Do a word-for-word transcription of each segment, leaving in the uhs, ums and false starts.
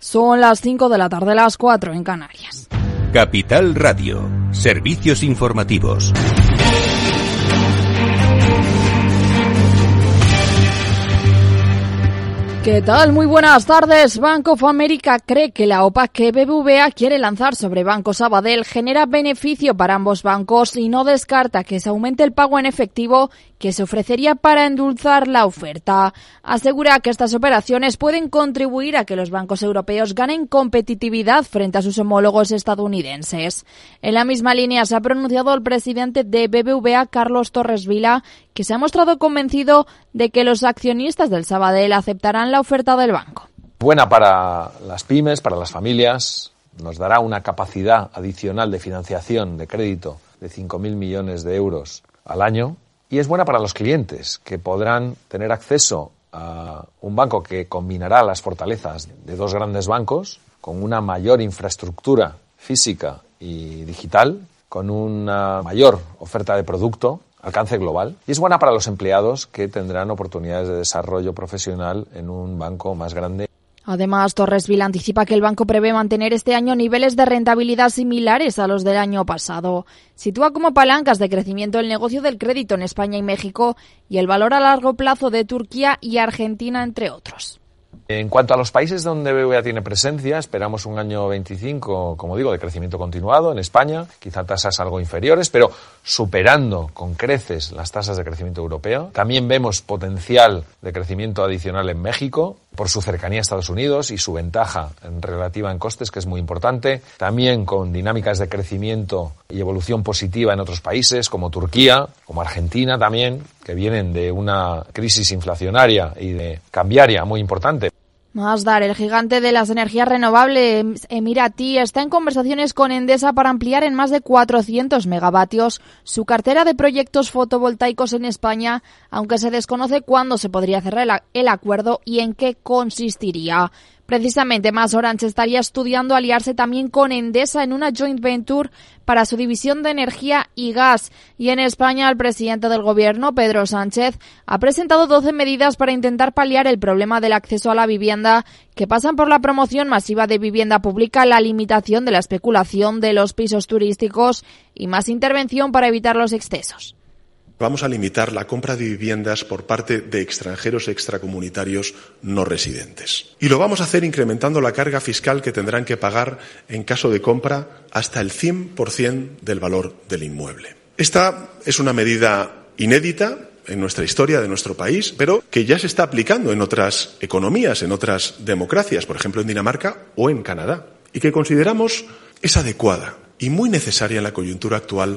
Son las cinco de la tarde, las cuatro en Canarias. Capital Radio, servicios informativos. ¿Qué tal? Muy buenas tardes. Bank of America cree que la O P A que B B V A quiere lanzar sobre Banco Sabadell genera beneficio para ambos bancos y no descarta que se aumente el pago en efectivo que se ofrecería para endulzar la oferta. Asegura que estas operaciones pueden contribuir a que los bancos europeos ganen competitividad frente a sus homólogos estadounidenses. En la misma línea se ha pronunciado el presidente de B B V A, Carlos Torres Vila, que se ha mostrado convencido de que los accionistas del Sabadell aceptarán la oferta del banco. Buena para las pymes, para las familias, nos dará una capacidad adicional de financiación de crédito de cinco mil millones de euros al año y es buena para los clientes, que podrán tener acceso a un banco que combinará las fortalezas de dos grandes bancos con una mayor infraestructura física y digital, con una mayor oferta de producto, alcance global, y es buena para los empleados que tendrán oportunidades de desarrollo profesional en un banco más grande. Además, Torres Vila anticipa que el banco prevé mantener este año niveles de rentabilidad similares a los del año pasado. Sitúa como palancas de crecimiento el negocio del crédito en España y México y el valor a largo plazo de Turquía y Argentina, entre otros. En cuanto a los países donde B B V A tiene presencia, esperamos un año veinticinco, como digo, de crecimiento continuado en España, quizá tasas algo inferiores, pero superando con creces las tasas de crecimiento europeo. También vemos potencial de crecimiento adicional en México, por su cercanía a Estados Unidos y su ventaja en relativa en costes, que es muy importante. También con dinámicas de crecimiento y evolución positiva en otros países, como Turquía, como Argentina también, que vienen de una crisis inflacionaria y de cambiaria muy importante. Masdar, el gigante de las energías renovables emiratí, está en conversaciones con Endesa para ampliar en más de cuatrocientos megavatios su cartera de proyectos fotovoltaicos en España, aunque se desconoce cuándo se podría cerrar el acuerdo y en qué consistiría. Precisamente, MasOrange estaría estudiando aliarse también con Endesa en una joint venture para su división de energía y gas. Y en España, el presidente del gobierno, Pedro Sánchez, ha presentado doce medidas para intentar paliar el problema del acceso a la vivienda, que pasan por la promoción masiva de vivienda pública, la limitación de la especulación de los pisos turísticos y más intervención para evitar los excesos. Vamos a limitar la compra de viviendas por parte de extranjeros extracomunitarios no residentes. Y lo vamos a hacer incrementando la carga fiscal que tendrán que pagar en caso de compra hasta el cien por ciento del valor del inmueble. Esta es una medida inédita en nuestra historia de nuestro país, pero que ya se está aplicando en otras economías, en otras democracias, por ejemplo en Dinamarca o en Canadá, y que consideramos es adecuada y muy necesaria en la coyuntura actual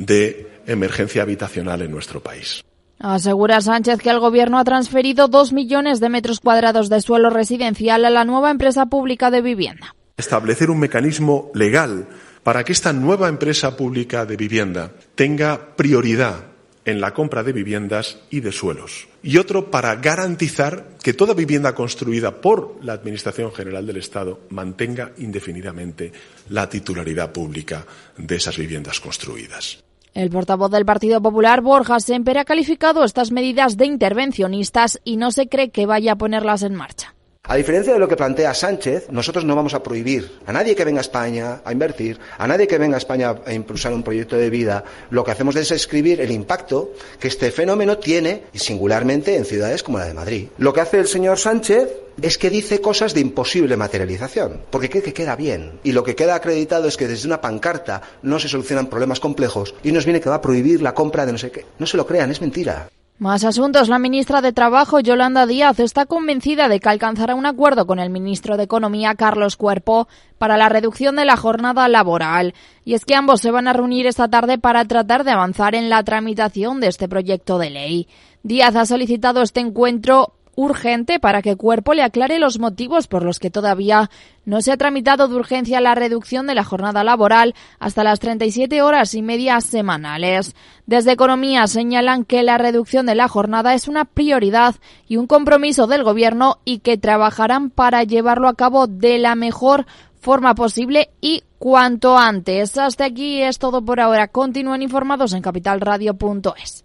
de emergencia habitacional en nuestro país. Asegura Sánchez que el gobierno ha transferido dos millones de metros cuadrados de suelo residencial a la nueva empresa pública de vivienda. Establecer un mecanismo legal para que esta nueva empresa pública de vivienda tenga prioridad en la compra de viviendas y de suelos. Y otro para garantizar que toda vivienda construida por la Administración General del Estado mantenga indefinidamente la titularidad pública de esas viviendas construidas. El portavoz del Partido Popular, Borja Sémper, ha calificado estas medidas de intervencionistas y no se cree que vaya a ponerlas en marcha. A diferencia de lo que plantea Sánchez, nosotros no vamos a prohibir a nadie que venga a España a invertir, a nadie que venga a España a impulsar un proyecto de vida. Lo que hacemos es describir el impacto que este fenómeno tiene, y singularmente en ciudades como la de Madrid. Lo que hace el señor Sánchez es que dice cosas de imposible materialización, porque cree que queda bien. Y lo que queda acreditado es que desde una pancarta no se solucionan problemas complejos y nos viene que va a prohibir la compra de no sé qué. No se lo crean, es mentira. Más asuntos. La ministra de Trabajo, Yolanda Díaz, está convencida de que alcanzará un acuerdo con el ministro de Economía, Carlos Cuerpo, para la reducción de la jornada laboral. Y es que ambos se van a reunir esta tarde para tratar de avanzar en la tramitación de este proyecto de ley. Díaz ha solicitado este encuentro urgente para que Cuerpo le aclare los motivos por los que todavía no se ha tramitado de urgencia la reducción de la jornada laboral hasta las treinta y siete horas y media semanales. Desde Economía señalan que la reducción de la jornada es una prioridad y un compromiso del Gobierno y que trabajarán para llevarlo a cabo de la mejor forma posible y cuanto antes. Hasta aquí es todo por ahora. Continúen informados en capital radio punto es.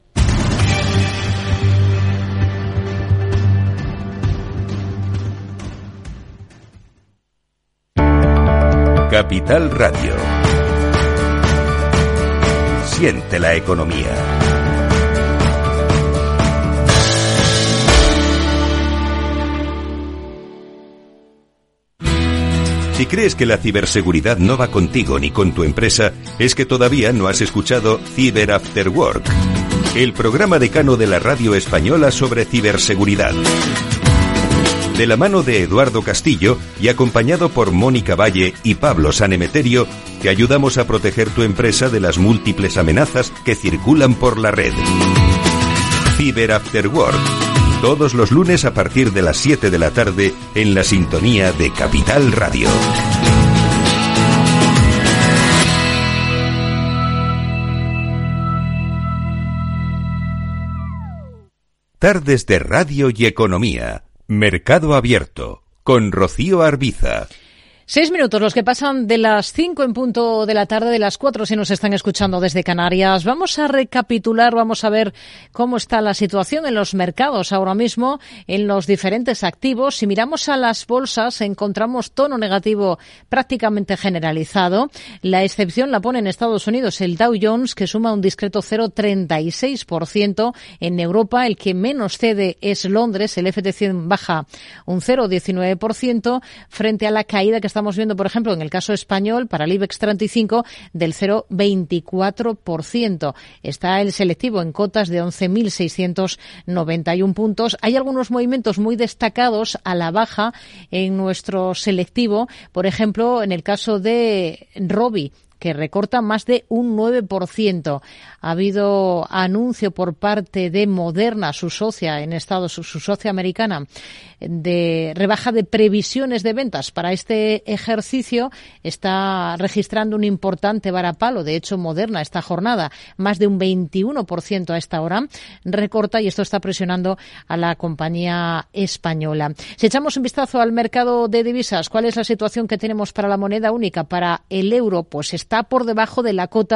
Capital Radio. Siente la economía. Si crees que la ciberseguridad no va contigo ni con tu empresa, es que todavía no has escuchado Cyber After Work, el programa decano de la radio española sobre ciberseguridad. De la mano de Eduardo Castillo y acompañado por Mónica Valle y Pablo Sanemeterio, te ayudamos a proteger tu empresa de las múltiples amenazas que circulan por la red. Cyber After Work. Todos los lunes a partir de las siete de la tarde en la sintonía de Capital Radio. Tardes de Radio y Economía. Mercado Abierto. Con Rocío Arbiza. Seis minutos, los que pasan de las cinco en punto de la tarde, de las cuatro si nos están escuchando desde Canarias. Vamos a recapitular, vamos a ver cómo está la situación en los mercados ahora mismo, en los diferentes activos. Si miramos a las bolsas, encontramos tono negativo prácticamente generalizado. La excepción la pone en Estados Unidos el Dow Jones, que suma un discreto cero coma treinta y seis por ciento. En Europa, el que menos cede es Londres, el F T C baja un cero coma diecinueve por ciento frente a la caída que estamos viendo, por ejemplo, en el caso español, para el IBEX treinta y cinco, del cero coma veinticuatro por ciento. Está el selectivo en cotas de once mil seiscientos noventa y uno puntos. Hay algunos movimientos muy destacados a la baja en nuestro selectivo, por ejemplo, en el caso de Robi, que recorta más de un nueve por ciento. Ha habido anuncio por parte de Moderna, su socia en Estados, su socia americana, de rebaja de previsiones de ventas para este ejercicio. Está registrando un importante varapalo. De hecho, Moderna esta jornada más de un veintiuno por ciento a esta hora recorta, y esto está presionando a la compañía española. Si echamos un vistazo al mercado de divisas, ¿cuál es la situación que tenemos para la moneda única? Para el euro, pues está por debajo de la cota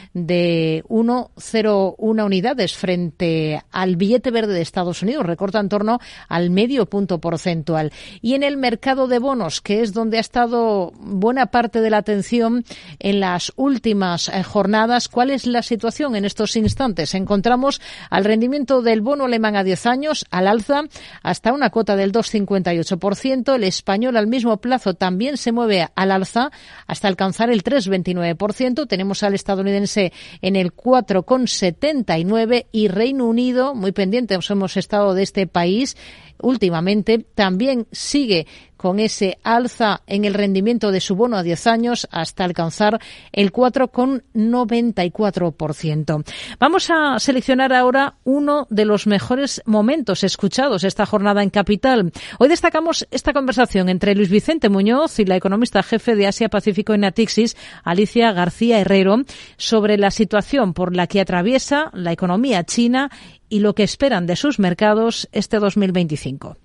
de uno coma cero uno unidades frente al billete verde de Estados Unidos. Recorta en torno al medio punto porcentual. Y en el mercado de bonos, que es donde ha estado buena parte de la atención en las últimas eh, jornadas, ¿cuál es la situación en estos instantes? Encontramos al rendimiento del bono alemán a diez años al alza hasta una cota del dos coma cincuenta y ocho por ciento. El español al mismo plazo también se mueve al alza hasta alcanzar el tres coma veintinueve por ciento. Tenemos al estadounidense en el cuatro coma setenta y nueve por ciento y Reino Unido, muy pendientes hemos estado de este país últimamente, también sigue con ese alza en el rendimiento de su bono a diez años hasta alcanzar el cuatro coma noventa y cuatro por ciento. Vamos a seleccionar ahora uno de los mejores momentos escuchados esta jornada en Capital. Hoy destacamos esta conversación entre Luis Vicente Muñoz y la economista jefe de Asia Pacífico en Natixis, Alicia García Herrero, sobre la situación por la que atraviesa la economía china y lo que esperan de sus mercados este dos mil veinticinco.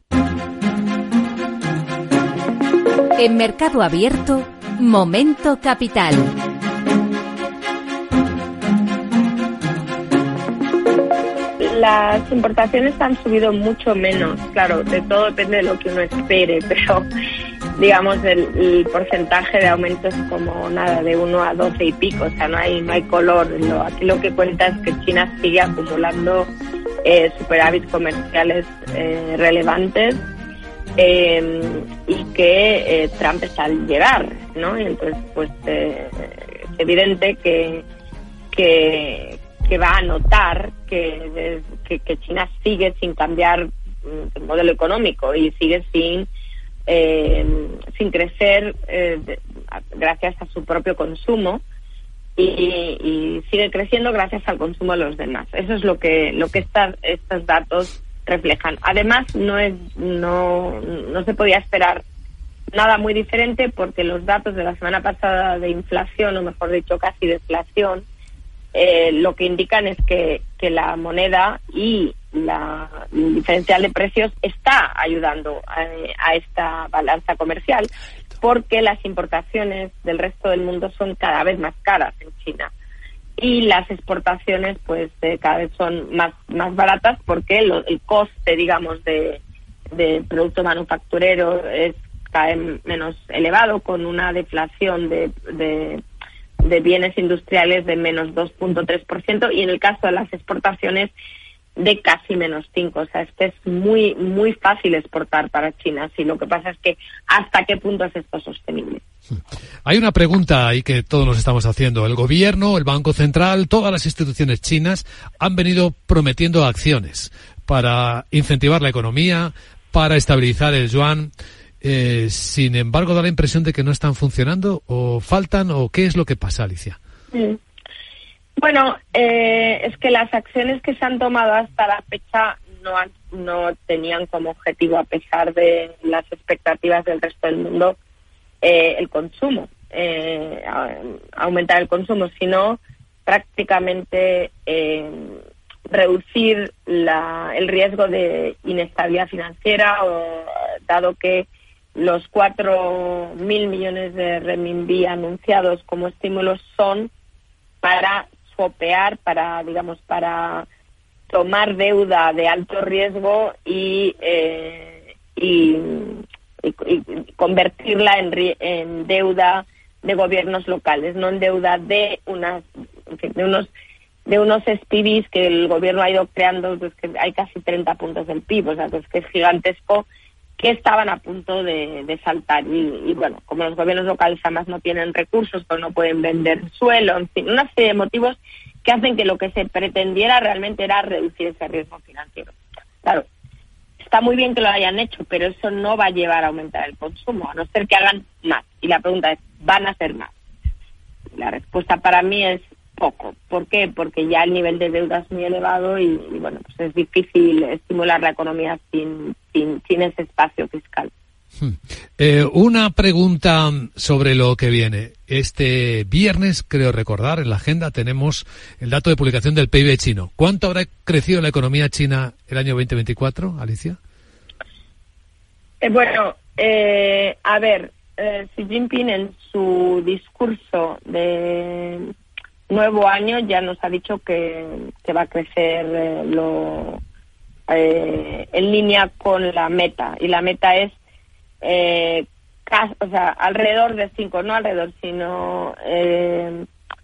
En Mercado Abierto, Momento Capital. Las importaciones han subido mucho menos, claro, de todo depende de lo que uno espere, pero digamos el, el porcentaje de aumento es como nada, de uno a doce y pico, o sea, no hay no hay color. Lo, aquí lo que cuenta es que China sigue acumulando eh, superávit comerciales eh, relevantes, eh, y que eh, Trump está al llegar, ¿no? Y entonces, pues, eh, es evidente que, que, que va a notar que, que, que China sigue sin cambiar el modelo económico y sigue sin eh, sin crecer eh, de, gracias a su propio consumo y, y sigue creciendo gracias al consumo de los demás. Eso es lo que lo que estas estos datos reflejan. Además, no es no no se podía esperar nada muy diferente, porque los datos de la semana pasada de inflación, o mejor dicho casi deflación, eh, lo que indican es que, que la moneda y la el diferencial de precios está ayudando a, a esta balanza comercial, porque las importaciones del resto del mundo son cada vez más caras en China. Y las exportaciones, pues, eh, cada vez son más más baratas, porque lo, el coste, digamos, de, de producto manufacturero es cada vez menos elevado, con una deflación de, de, de bienes industriales de menos dos punto tres por ciento y en el caso de las exportaciones de casi menos cinco. O sea, es que es muy, muy fácil exportar para China. Sí, lo que pasa es que hasta qué punto es esto sostenible. Hay una pregunta ahí que todos nos estamos haciendo. El gobierno, el Banco Central, todas las instituciones chinas han venido prometiendo acciones para incentivar la economía, para estabilizar el yuan. Eh, sin embargo, da la impresión de que no están funcionando, o faltan, o ¿qué es lo que pasa, Alicia? Mm. Bueno, eh, es que las acciones que se han tomado hasta la fecha no, han, no tenían como objetivo, a pesar de las expectativas del resto del mundo, eh, el consumo, eh, aumentar el consumo, sino prácticamente eh, reducir la, el riesgo de inestabilidad financiera, o, dado que los cuatro mil millones de renminbi anunciados como estímulos son para copear, para, digamos, para tomar deuda de alto riesgo y, eh, y, y, y convertirla en, en deuda de gobiernos locales, no en deuda de unas, en fin, de unos de unos S P Vs que el gobierno ha ido creando, pues que hay casi treinta puntos del P I B, o sea, pues que es gigantesco, que estaban a punto de, de saltar. Y, y bueno, como los gobiernos locales además no tienen recursos, pues no pueden vender suelo, en fin, una serie de motivos que hacen que lo que se pretendiera realmente era reducir ese riesgo financiero. Claro, está muy bien que lo hayan hecho, pero eso no va a llevar a aumentar el consumo, a no ser que hagan más. Y la pregunta es, ¿van a hacer más? La respuesta para mí es poco. ¿Por qué? Porque ya el nivel de deuda es muy elevado y, y bueno, pues es difícil estimular la economía sin, sin, sin ese espacio fiscal. Hmm. Eh, una pregunta sobre lo que viene. Este viernes, creo recordar, en la agenda tenemos el dato de publicación del P I B chino. ¿Cuánto habrá crecido la economía china el año veinte veinticuatro, Alicia? Eh, bueno, eh, a ver, eh, Xi Jinping en su discurso de nuevo año ya nos ha dicho que, que va a crecer eh, lo, eh, en línea con la meta, y la meta es eh, cas, o sea, alrededor de cinco, no alrededor, sino eh,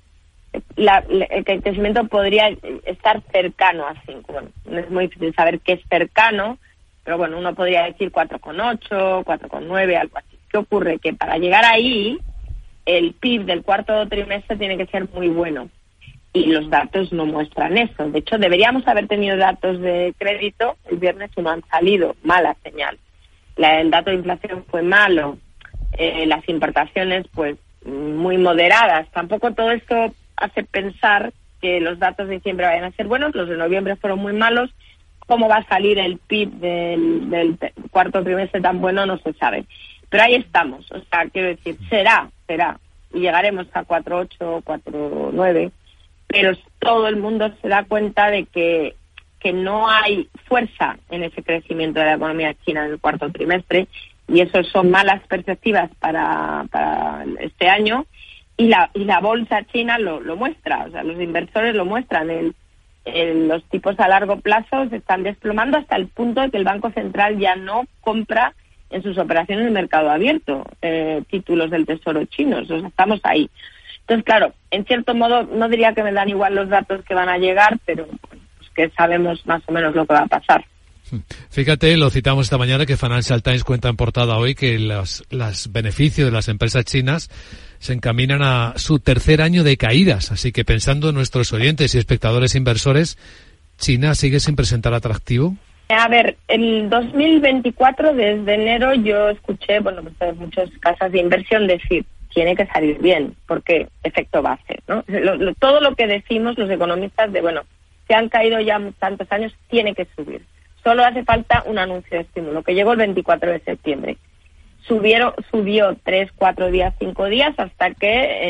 la, la, el crecimiento podría estar cercano a cinco. Bueno, no es muy difícil saber qué es cercano, pero bueno, uno podría decir cuatro coma ocho, cuatro coma nueve, algo así. ¿Qué ocurre? Que para llegar ahí el P I B del cuarto trimestre tiene que ser muy bueno y los datos no muestran eso. De hecho, deberíamos haber tenido datos de crédito el viernes y no han salido. Mala señal. La, el dato de inflación fue malo, eh, las importaciones pues muy moderadas. Tampoco todo esto hace pensar que los datos de diciembre vayan a ser buenos. Los de noviembre fueron muy malos. Cómo va a salir el P I B del, del cuarto trimestre tan bueno no se sabe. Pero ahí estamos, o sea, quiero decir, será, será, y llegaremos a cuatro coma ocho, cuatro coma nueve, pero todo el mundo se da cuenta de que, que no hay fuerza en ese crecimiento de la economía china en el cuarto trimestre, y eso son malas perspectivas para, para este año, y la, y la bolsa china lo, lo muestra, o sea, los inversores lo muestran, el, el, los tipos a largo plazo se están desplomando hasta el punto de que el Banco Central ya no compra en sus operaciones de mercado abierto, eh, títulos del Tesoro chinos, o sea, estamos ahí. Entonces, claro, en cierto modo, no diría que me dan igual los datos que van a llegar, pero pues, que sabemos más o menos lo que va a pasar. Fíjate, lo citamos esta mañana, que Financial Times cuenta en portada hoy que los, los beneficios de las empresas chinas se encaminan a su tercer año de caídas, así que pensando en nuestros oyentes y espectadores inversores, ¿China sigue sin presentar atractivo? A ver, el dos mil veinticuatro, desde enero, yo escuché, bueno, pues muchas casas de inversión decir, tiene que salir bien, porque efecto base, ¿no? Lo, lo, todo lo que decimos los economistas de, bueno, se han caído ya tantos años, tiene que subir. Solo hace falta un anuncio de estímulo, que llegó el veinticuatro de septiembre. Subieron, subió tres, cuatro días, cinco días, hasta que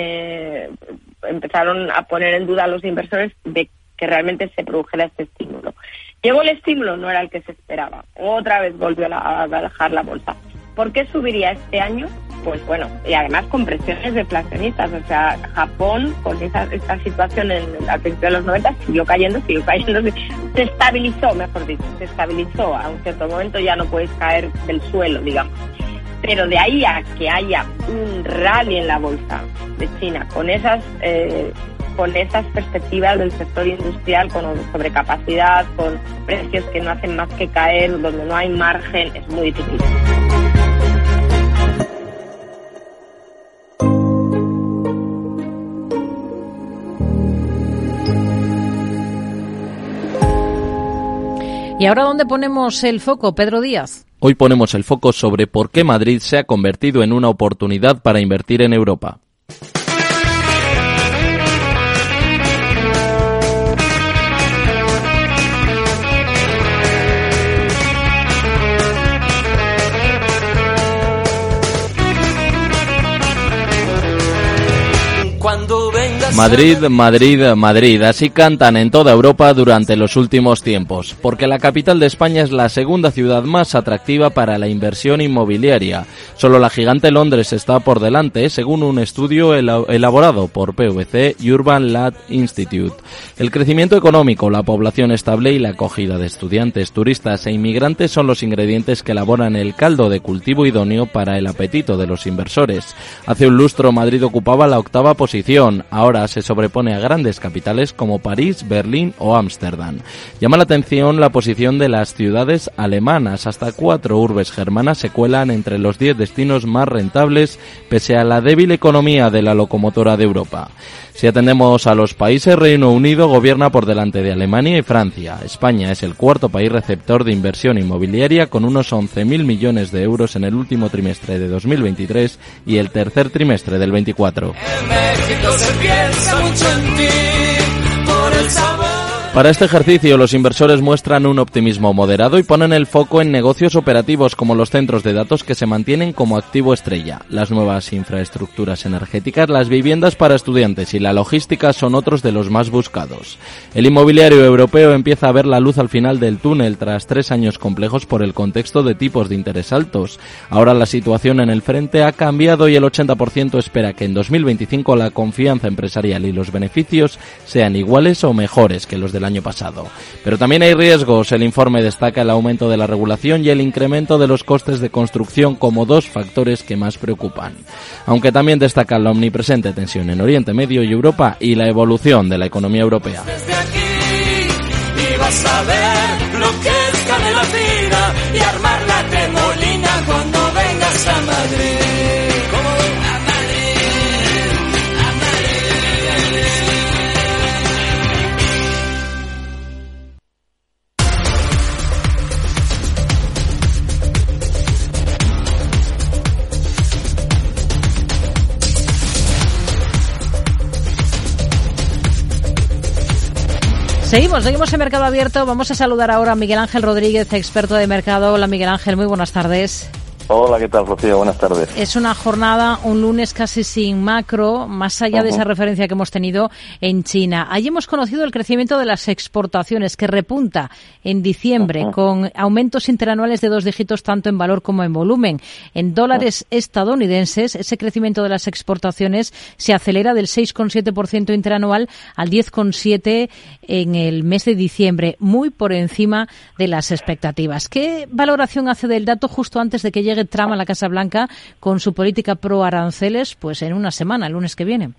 eh, empezaron a poner en duda a los inversores de que realmente se produjera este estímulo. Llegó el estímulo, no era el que se esperaba. Otra vez volvió a bajar la bolsa. ¿Por qué subiría este año? Pues bueno, y además con presiones deflacionistas. O sea, Japón, con esa, esta situación en la principio de los noventa, siguió cayendo, siguió cayendo, se estabilizó, mejor dicho, se estabilizó. A un cierto momento ya no puedes caer del suelo, digamos. Pero de ahí a que haya un rally en la bolsa de China con esas eh, con esas perspectivas del sector industrial, con sobrecapacidad, con precios que no hacen más que caer, donde no hay margen, es muy difícil. ¿Y ahora dónde ponemos el foco, Pedro Díaz? Hoy ponemos el foco sobre por qué Madrid se ha convertido en una oportunidad para invertir en Europa. Madrid, Madrid, Madrid, así cantan en toda Europa durante los últimos tiempos, porque la capital de España es la segunda ciudad más atractiva para la inversión inmobiliaria. Solo la gigante Londres está por delante, según un estudio elaborado por P V C y Urban Land Institute. El crecimiento económico, la población estable y la acogida de estudiantes, turistas e inmigrantes son los ingredientes que elaboran el caldo de cultivo idóneo para el apetito de los inversores. Hace un lustro Madrid ocupaba la octava posición, ahora se sobrepone a grandes capitales como París, Berlín o Ámsterdam. Llama la atención la posición de las ciudades alemanas. Hasta cuatro urbes germanas se cuelan entre los diez destinos más rentables pese a la débil economía de la locomotora de Europa. Si atendemos a los países, Reino Unido gobierna por delante de Alemania y Francia. España es el cuarto país receptor de inversión inmobiliaria con unos once mil millones de euros en el último trimestre de dos mil veintitrés y el tercer trimestre del veinticuatro. Para este ejercicio, los inversores muestran un optimismo moderado y ponen el foco en negocios operativos como los centros de datos que se mantienen como activo estrella. Las nuevas infraestructuras energéticas, las viviendas para estudiantes y la logística son otros de los más buscados. El inmobiliario europeo empieza a ver la luz al final del túnel tras tres años complejos por el contexto de tipos de interés altos. Ahora la situación en el frente ha cambiado y el ochenta por ciento espera que en dos mil veinticinco la confianza empresarial y los beneficios sean iguales o mejores que los del año pasado. Pero también hay riesgos. El informe destaca el aumento de la regulación y el incremento de los costes de construcción como dos factores que más preocupan. Aunque también destaca la omnipresente tensión en Oriente Medio y Europa y la evolución de la economía europea. Desde aquí ibas a ver lo que es canela fina y armar la tremolina cuando vengas a Madrid. Seguimos, seguimos en Mercado Abierto. Vamos a saludar ahora a Miguel Ángel Rodríguez, experto de mercado. Hola Miguel Ángel, muy buenas tardes. Hola, ¿qué tal, Rocío? Buenas tardes. Es una jornada, un lunes casi sin macro, más allá uh-huh. de esa referencia que hemos tenido en China. Allí hemos conocido el crecimiento de las exportaciones, que repunta en diciembre, uh-huh. con aumentos interanuales de dos dígitos tanto en valor como en volumen. En dólares uh-huh. estadounidenses, ese crecimiento de las exportaciones se acelera del seis coma siete por ciento interanual al diez coma siete por ciento en el mes de diciembre, muy por encima de las expectativas. ¿Qué valoración hace del dato justo antes de que llegue Trump a la Casa Blanca con su política pro aranceles, pues en una semana, el lunes que viene?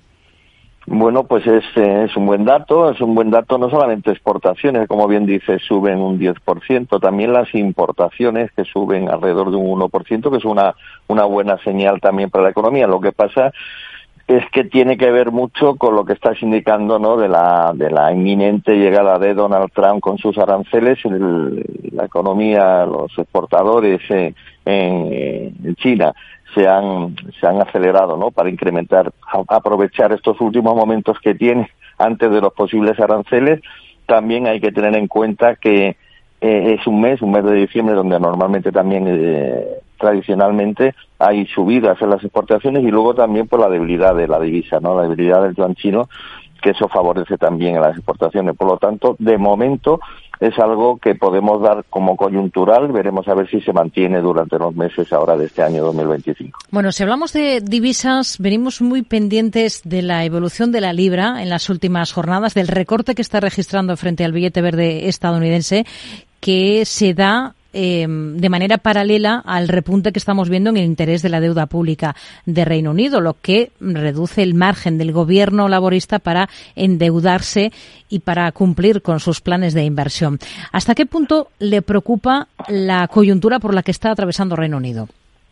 Bueno, pues es, es un buen dato, es un buen dato no solamente exportaciones, como bien dice, suben un diez por ciento, también las importaciones que suben alrededor de un uno por ciento, que es una, una buena señal también para la economía. Lo que pasa es que tiene que ver mucho con lo que estás indicando, ¿no?, de la de la inminente llegada de Donald Trump con sus aranceles. El, la economía, los exportadores eh, en, en China se han se han acelerado, ¿no?, para incrementar, a, aprovechar estos últimos momentos que tiene antes de los posibles aranceles. También hay que tener en cuenta que eh, es un mes, un mes de diciembre, donde normalmente también eh, tradicionalmente hay subidas en las exportaciones, y luego también por la debilidad de la divisa, ¿no?, la debilidad del yuan chino, que eso favorece también a las exportaciones. Por lo tanto, de momento es algo que podemos dar como coyuntural. Veremos a ver si se mantiene durante los meses ahora de este año dos mil veinticinco. Bueno, si hablamos de divisas, venimos muy pendientes de la evolución de la libra en las últimas jornadas, del recorte que está registrando frente al billete verde estadounidense, que se da eh, de manera paralela al repunte que estamos viendo en el interés de la deuda pública de Reino Unido, lo que reduce el margen del gobierno laborista para endeudarse y para cumplir con sus planes de inversión. ¿Hasta qué punto le preocupa la coyuntura por la que está atravesando Reino Unido?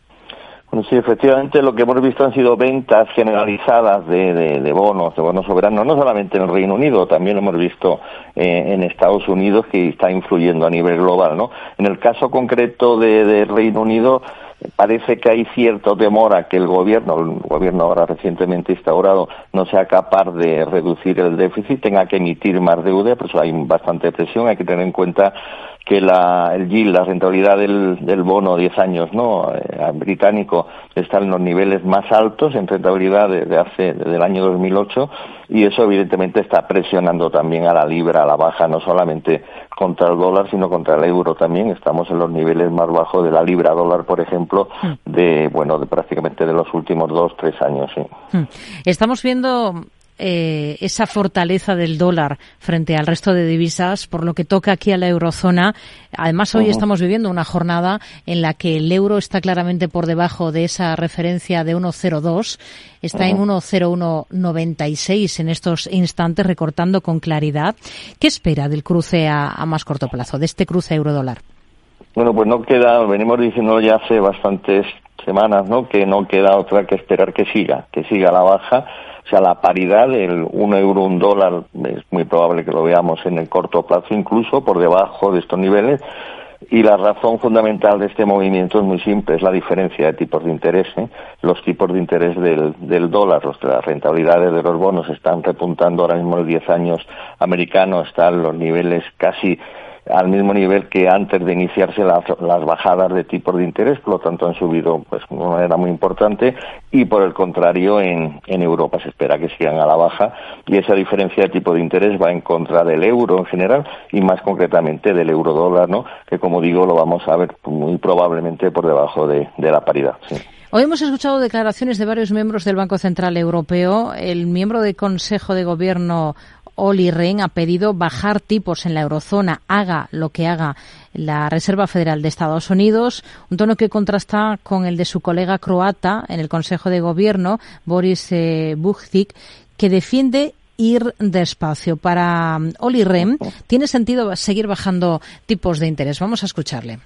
Bueno, sí, efectivamente lo que hemos visto han sido ventas generalizadas de, de, de bonos, de bonos soberanos, no solamente en el Reino Unido, también lo hemos visto eh, en Estados Unidos, que está influyendo a nivel global, ¿no? En el caso concreto de, de Reino Unido, parece que hay cierto temor a que el gobierno, el gobierno ahora recientemente instaurado, no sea capaz de reducir el déficit, tenga que emitir más deuda, por eso hay bastante presión. Hay que tener en cuenta que la, el yield, la rentabilidad del, del bono diez años, ¿no?, eh, británico, está en los niveles más altos en rentabilidad desde hace, desde el año dos mil ocho, y eso evidentemente está presionando también a la libra a la baja, no solamente contra el dólar, sino contra el euro también. Estamos en los niveles más bajos de la libra dólar, por ejemplo, de, bueno, de prácticamente de los últimos dos, tres años, sí. Estamos viendo Eh, esa fortaleza del dólar frente al resto de divisas, por lo que toca aquí a la eurozona. Además, hoy uh-huh. estamos viviendo una jornada en la que el euro está claramente por debajo de esa referencia de uno coma cero dos, está uh-huh. en uno coma cero uno noventa y seis en estos instantes, recortando con claridad. ¿Qué espera del cruce a, a más corto plazo, de este cruce euro-dólar? Bueno, pues no queda, venimos diciendo ya hace bastantes semanas, ¿no?, que no queda otra que esperar que siga, que siga la baja. O sea, la paridad del un euro, un dólar, es muy probable que lo veamos en el corto plazo, incluso por debajo de estos niveles. Y la razón fundamental de este movimiento es muy simple, es la diferencia de tipos de interés, ¿eh? Los tipos de interés del, del dólar, los de las rentabilidades de los bonos están repuntando. Ahora mismo el diez años americano está en los niveles casi al mismo nivel que antes de iniciarse las, las bajadas de tipos de interés, por lo tanto han subido pues de una manera muy importante, y por el contrario en, en Europa se espera que sigan a la baja, y esa diferencia de tipo de interés va en contra del euro en general y más concretamente del euro dólar, ¿no?, que como digo lo vamos a ver muy probablemente por debajo de, de la paridad. Sí. Hoy hemos escuchado declaraciones de varios miembros del Banco Central Europeo. El miembro del Consejo de Gobierno, Olli Rehn, ha pedido bajar tipos en la eurozona, haga lo que haga la Reserva Federal de Estados Unidos, un tono que contrasta con el de su colega croata en el Consejo de Gobierno, Boris eh, Bujcic, que defiende ir despacio. Para Olli Rehn, tiene sentido seguir bajando tipos de interés. Vamos a escucharle.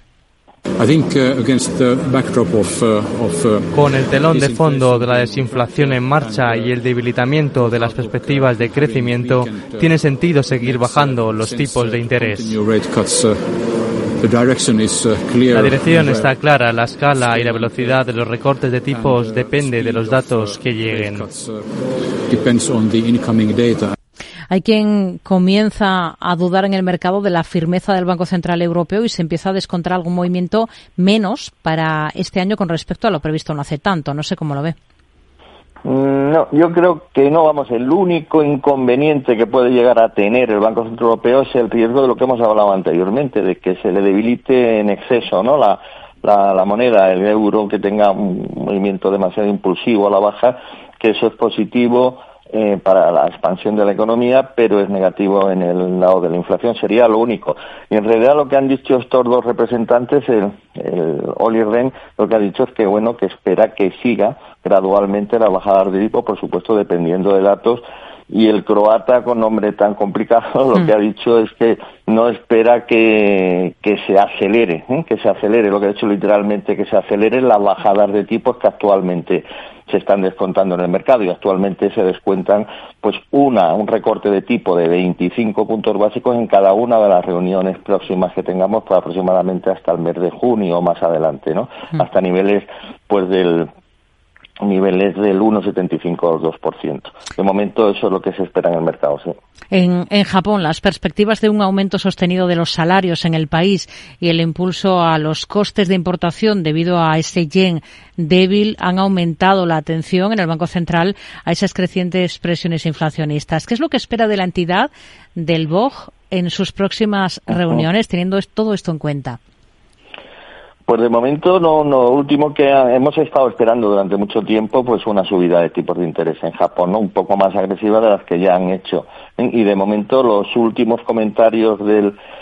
Con el telón de fondo de la desinflación en marcha y el debilitamiento de las perspectivas de crecimiento, tiene sentido seguir bajando los tipos de interés. La dirección está clara, la escala y la velocidad de los recortes de tipos depende de los datos que lleguen. Hay quien comienza a dudar en el mercado de la firmeza del Banco Central Europeo y se empieza a descontar algún movimiento menos para este año con respecto a lo previsto no hace tanto. No sé cómo lo ve. No, yo creo que no, vamos, el único inconveniente que puede llegar a tener el Banco Central Europeo es el riesgo de lo que hemos hablado anteriormente, de que se le debilite en exceso, ¿no?, la, la, la moneda, el euro, que tenga un movimiento demasiado impulsivo a la baja, que eso es positivo Eh, para la expansión de la economía, pero es negativo en el lado de la inflación, sería lo único. Y en realidad lo que han dicho estos dos representantes, el, el Olli Rehn, lo que ha dicho es que bueno, que espera que siga gradualmente la bajada de tipo, por supuesto dependiendo de datos, y el croata, con nombre tan complicado, lo que ha dicho es que no espera que, que se acelere, ¿eh? que se acelere, lo que ha dicho literalmente, que se acelere las bajadas de tipos que actualmente se están descontando en el mercado, y actualmente se descuentan pues una un recorte de tipo de veinticinco puntos básicos en cada una de las reuniones próximas que tengamos, pues aproximadamente hasta el mes de junio o más adelante, ¿no? Mm. Hasta niveles pues del niveles del uno coma setenta y cinco al dos por ciento. De momento eso es lo que se espera en el mercado, sí. En, en Japón, las perspectivas de un aumento sostenido de los salarios en el país y el impulso a los costes de importación debido a ese yen débil han aumentado la atención en el Banco Central a esas crecientes presiones inflacionistas. ¿Qué es lo que espera de la entidad, del B O J, en sus próximas reuniones, teniendo todo esto en cuenta? Pues de momento, no, no, último que hemos estado esperando durante mucho tiempo, pues una subida de tipos de interés en Japón, ¿no?, un poco más agresiva de las que ya han hecho. Y de momento los últimos comentarios del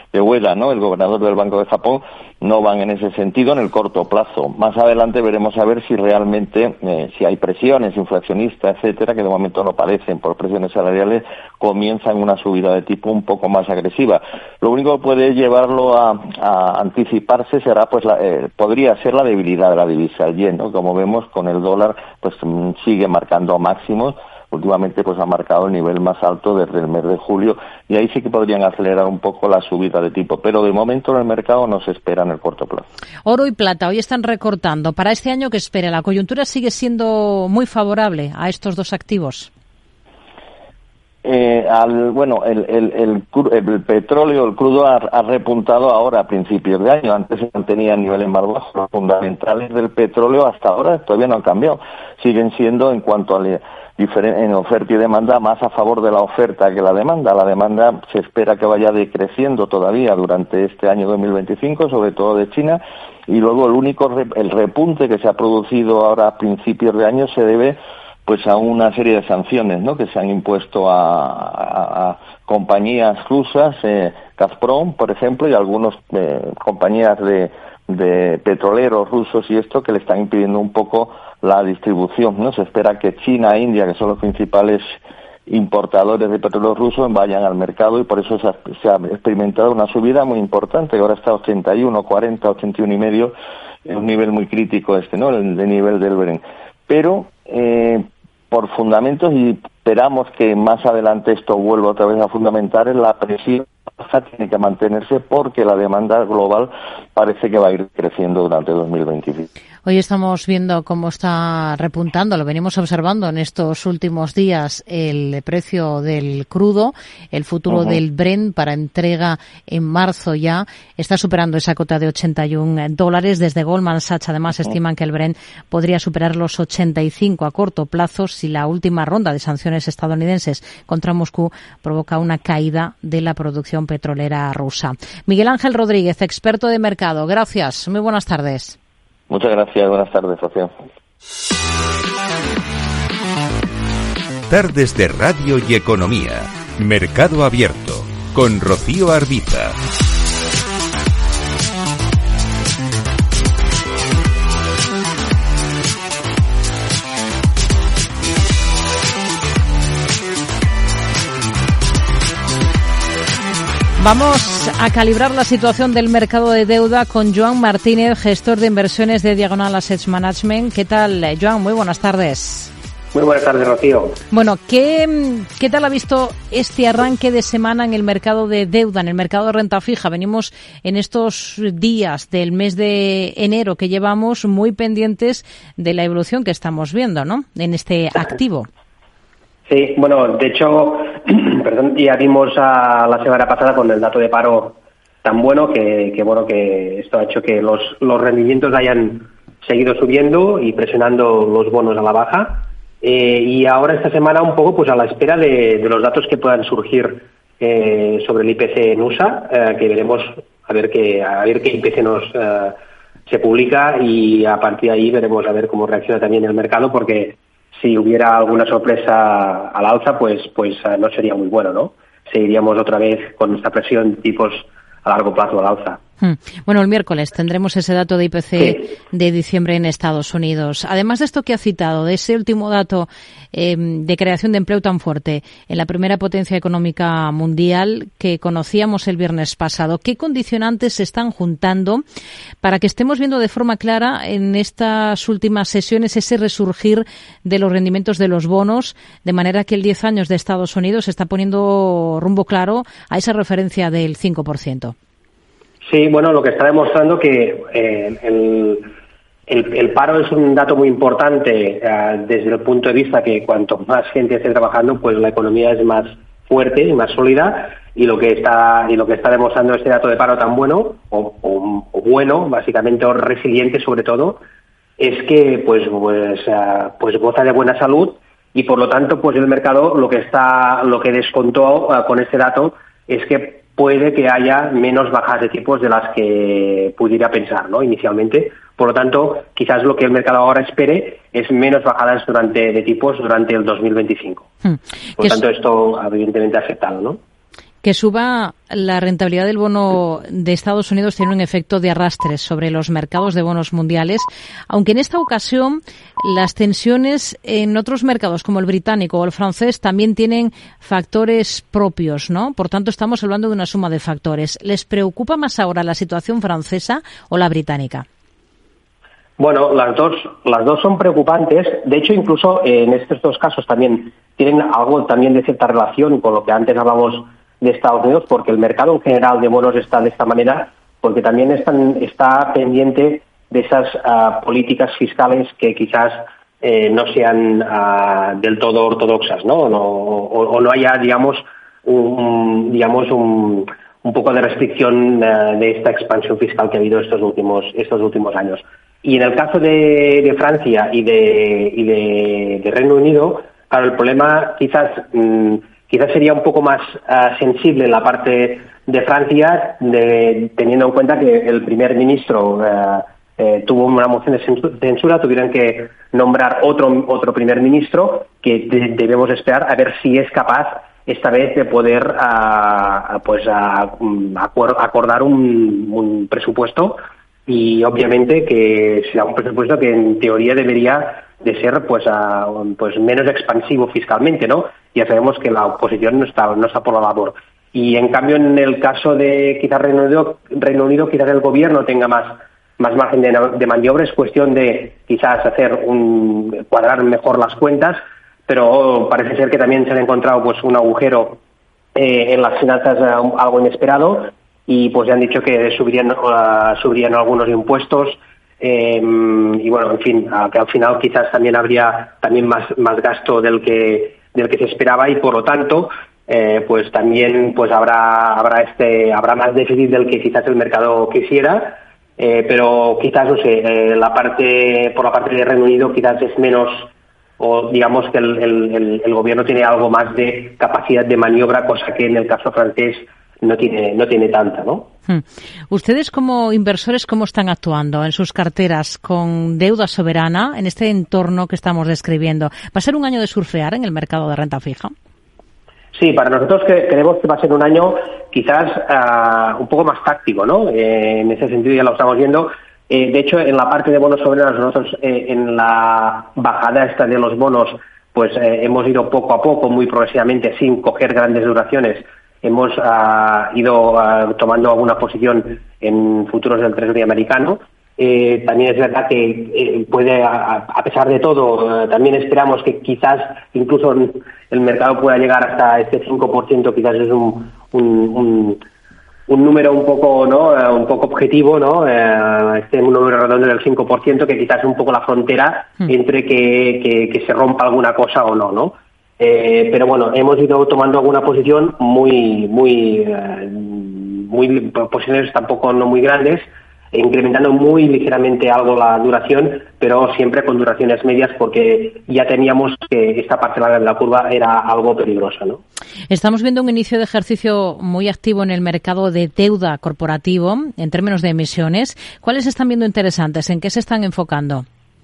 de Ueda, ¿no?, el gobernador del Banco de Japón, no van en ese sentido en el corto plazo. Más adelante veremos a ver si realmente, eh, si hay presiones inflacionistas, etcétera, que de momento no parecen, por presiones salariales, comienzan una subida de tipo un poco más agresiva. Lo único que puede llevarlo a, a anticiparse será, pues, la, eh, podría ser la debilidad de la divisa, el yen, ¿no? Como vemos, con el dólar, pues sigue marcando máximos. Últimamente pues ha marcado el nivel más alto desde el mes de julio y ahí sí que podrían acelerar un poco la subida de tipo, pero de momento en el mercado no se espera en el corto plazo. Oro y plata hoy están recortando. Para este año, ¿qué espera? ¿La coyuntura sigue siendo muy favorable a estos dos activos? Eh, al, bueno, el, el, el, el petróleo, el crudo ha, ha repuntado ahora a principios de año. Antes se mantenía niveles más bajos. Los fundamentales del petróleo hasta ahora todavía no han cambiado. Siguen siendo, en cuanto a le, en oferta y demanda, más a favor de la oferta que la demanda. La demanda se espera que vaya decreciendo todavía durante este año dos mil veinticinco, sobre todo de China, y luego el único el repunte que se ha producido ahora a principios de año se debe pues a una serie de sanciones, ¿no?, que se han impuesto a, a, a compañías rusas, eh, Gazprom, por ejemplo, y algunas eh, compañías de, de petroleros rusos y esto, que le están impidiendo un poco la distribución, ¿no? Se espera que China e India, que son los principales importadores de petróleo ruso, vayan al mercado, y por eso se ha, se ha experimentado una subida muy importante, que ahora está a ochenta y uno, cuarenta, ochenta y uno y medio, es un nivel muy crítico este, ¿no?, el de nivel del Brent. Pero eh, por fundamentos, y esperamos que más adelante esto vuelva otra vez a fundamentar, la presión baja tiene que mantenerse porque la demanda global parece que va a ir creciendo durante dos mil veinticinco. Hoy estamos viendo cómo está repuntando, lo venimos observando en estos últimos días, el precio del crudo, el futuro uh-huh. del Brent para entrega en marzo ya está superando esa cota de ochenta y un dólares. Desde Goldman Sachs además uh-huh. estiman que el Brent podría superar los ochenta y cinco a corto plazo si la última ronda de sanciones estadounidenses contra Moscú provoca una caída de la producción petrolera rusa. Miguel Ángel Rodríguez, experto de mercado, gracias, muy buenas tardes. Muchas gracias, buenas tardes, Rocío. Tardes de Radio y Economía. Mercado Abierto con Rocío Arbiza. Vamos a calibrar la situación del mercado de deuda con Joan Martínez, gestor de inversiones de Diagonal Asset Management. ¿Qué tal, Joan? Muy buenas tardes. Muy buenas tardes, Rocío. Bueno, ¿qué, ¿qué tal ha visto este arranque de semana en el mercado de deuda, en el mercado de renta fija? Venimos en estos días del mes de enero que llevamos muy pendientes de la evolución que estamos viendo, ¿no?, en este activo. Sí, bueno, de hecho, perdón, ya vimos a la semana pasada con el dato de paro tan bueno que, que bueno que esto ha hecho que los, los rendimientos hayan seguido subiendo y presionando los bonos a la baja. Eh, y ahora esta semana un poco pues a la espera de, de los datos que puedan surgir eh, sobre el I P C en U S A, eh, que veremos a ver qué a ver qué I P C nos eh, se publica, y a partir de ahí veremos a ver cómo reacciona también el mercado, porque si hubiera alguna sorpresa al alza, pues pues no sería muy bueno, ¿no? Seguiríamos otra vez con esta presión tipos a largo plazo al alza. Bueno, el miércoles tendremos ese dato de I P C sí. de diciembre en Estados Unidos. Además de esto que ha citado, de ese último dato eh, de creación de empleo tan fuerte en la primera potencia económica mundial que conocíamos el viernes pasado, ¿qué condicionantes se están juntando para que estemos viendo de forma clara en estas últimas sesiones ese resurgir de los rendimientos de los bonos, de manera que el diez años de Estados Unidos está poniendo rumbo claro a esa referencia del cinco por ciento? Sí, bueno, lo que está demostrando que eh, el, el, el paro es un dato muy importante eh, desde el punto de vista que cuanto más gente esté trabajando, pues la economía es más fuerte y más sólida, y lo que está y lo que está demostrando este dato de paro tan bueno o, o, o bueno, básicamente, o resiliente sobre todo, es que pues pues uh, pues goza de buena salud, y por lo tanto pues el mercado lo que está lo que descontó uh, con este dato es que puede que haya menos bajas de tipos de las que pudiera pensar, ¿no?, inicialmente. Por lo tanto, quizás lo que el mercado ahora espere es menos bajadas durante de tipos durante el dos mil veinticinco. Hmm. Por lo tanto, esto evidentemente ha afectado, ¿no? Que suba la rentabilidad del bono de Estados Unidos tiene un efecto de arrastre sobre los mercados de bonos mundiales, aunque en esta ocasión las tensiones en otros mercados como el británico o el francés también tienen factores propios, ¿no? Por tanto, estamos hablando de una suma de factores. ¿Les preocupa más ahora la situación francesa o la británica? Bueno, las dos, las dos son preocupantes. De hecho, incluso eh, en estos dos casos también tienen algo también de cierta relación con lo que antes hablamos de Estados Unidos, porque el mercado en general de bonos está de esta manera, porque también están, está pendiente de esas uh, políticas fiscales que quizás eh, no sean uh, del todo ortodoxas, ¿no? no o, o no haya, digamos, un, digamos un, un poco de restricción uh, de esta expansión fiscal que ha habido estos últimos, estos últimos años. Y en el caso de, de Francia y de, y de, de Reino Unido, claro, el problema quizás mmm, quizás sería un poco más uh, sensible en la parte de Francia, de, teniendo en cuenta que el primer ministro uh, eh, tuvo una moción de censura, tuvieron que nombrar otro otro primer ministro que de, debemos esperar a ver si es capaz esta vez de poder uh, pues uh, acordar un, un presupuesto, y obviamente que será un presupuesto que en teoría debería de ser pues uh, pues menos expansivo fiscalmente, ¿no? Ya sabemos que la oposición no está no está por la labor. Y en cambio, en el caso de quizás Reino Unido, Reino Unido quizás el gobierno tenga más más margen de, de maniobra. Es cuestión de quizás hacer un cuadrar mejor las cuentas, pero parece ser que también se ha encontrado pues un agujero eh, en las finanzas, uh, algo inesperado, y pues ya han dicho que subirían uh, subirían algunos impuestos. Eh, y bueno, en fin, que al final quizás también habría también más más gasto del que del que se esperaba, y por lo tanto eh, pues también pues habrá habrá este habrá más déficit del que quizás el mercado quisiera, eh, pero quizás no sé eh, la parte por la parte de Reino Unido quizás es menos, o digamos que el, el, el gobierno tiene algo más de capacidad de maniobra, cosa que en el caso francés no tiene no tiene tanta, ¿no? Hmm. Ustedes como inversores, ¿cómo están actuando en sus carteras con deuda soberana en este entorno que estamos describiendo? ¿Va a ser un año de surfear en el mercado de renta fija? Sí, para nosotros que creemos que va a ser un año quizás uh, un poco más táctico, ¿no? Eh, en ese sentido ya lo estamos viendo. Eh, de hecho, en la parte de bonos soberanos, nosotros eh, en la bajada esta de los bonos, pues eh, hemos ido poco a poco, muy progresivamente, sin coger grandes duraciones. Hemos uh, ido uh, tomando alguna posición en futuros del Treasury americano. Eh, también es verdad que eh, puede, a, a pesar de todo, uh, también esperamos que quizás incluso el mercado pueda llegar hasta este cinco por ciento, quizás es un, un, un, un número un poco, ¿no? Uh, un poco objetivo, ¿no? Uh, este un número redondo del cinco por ciento, que quizás es un poco la frontera mm. entre que, que, que se rompa alguna cosa o no, ¿no? Eh, pero bueno, hemos ido tomando alguna posición muy, muy, eh, muy posiciones tampoco no muy grandes, incrementando muy ligeramente algo la duración, pero siempre con duraciones medias, porque ya teníamos que esta parte de la curva era algo peligrosa, ¿no? Estamos viendo un inicio de ejercicio muy activo en el mercado de deuda corporativo en términos de emisiones. ¿Cuáles están viendo interesantes? ¿En qué se están enfocando?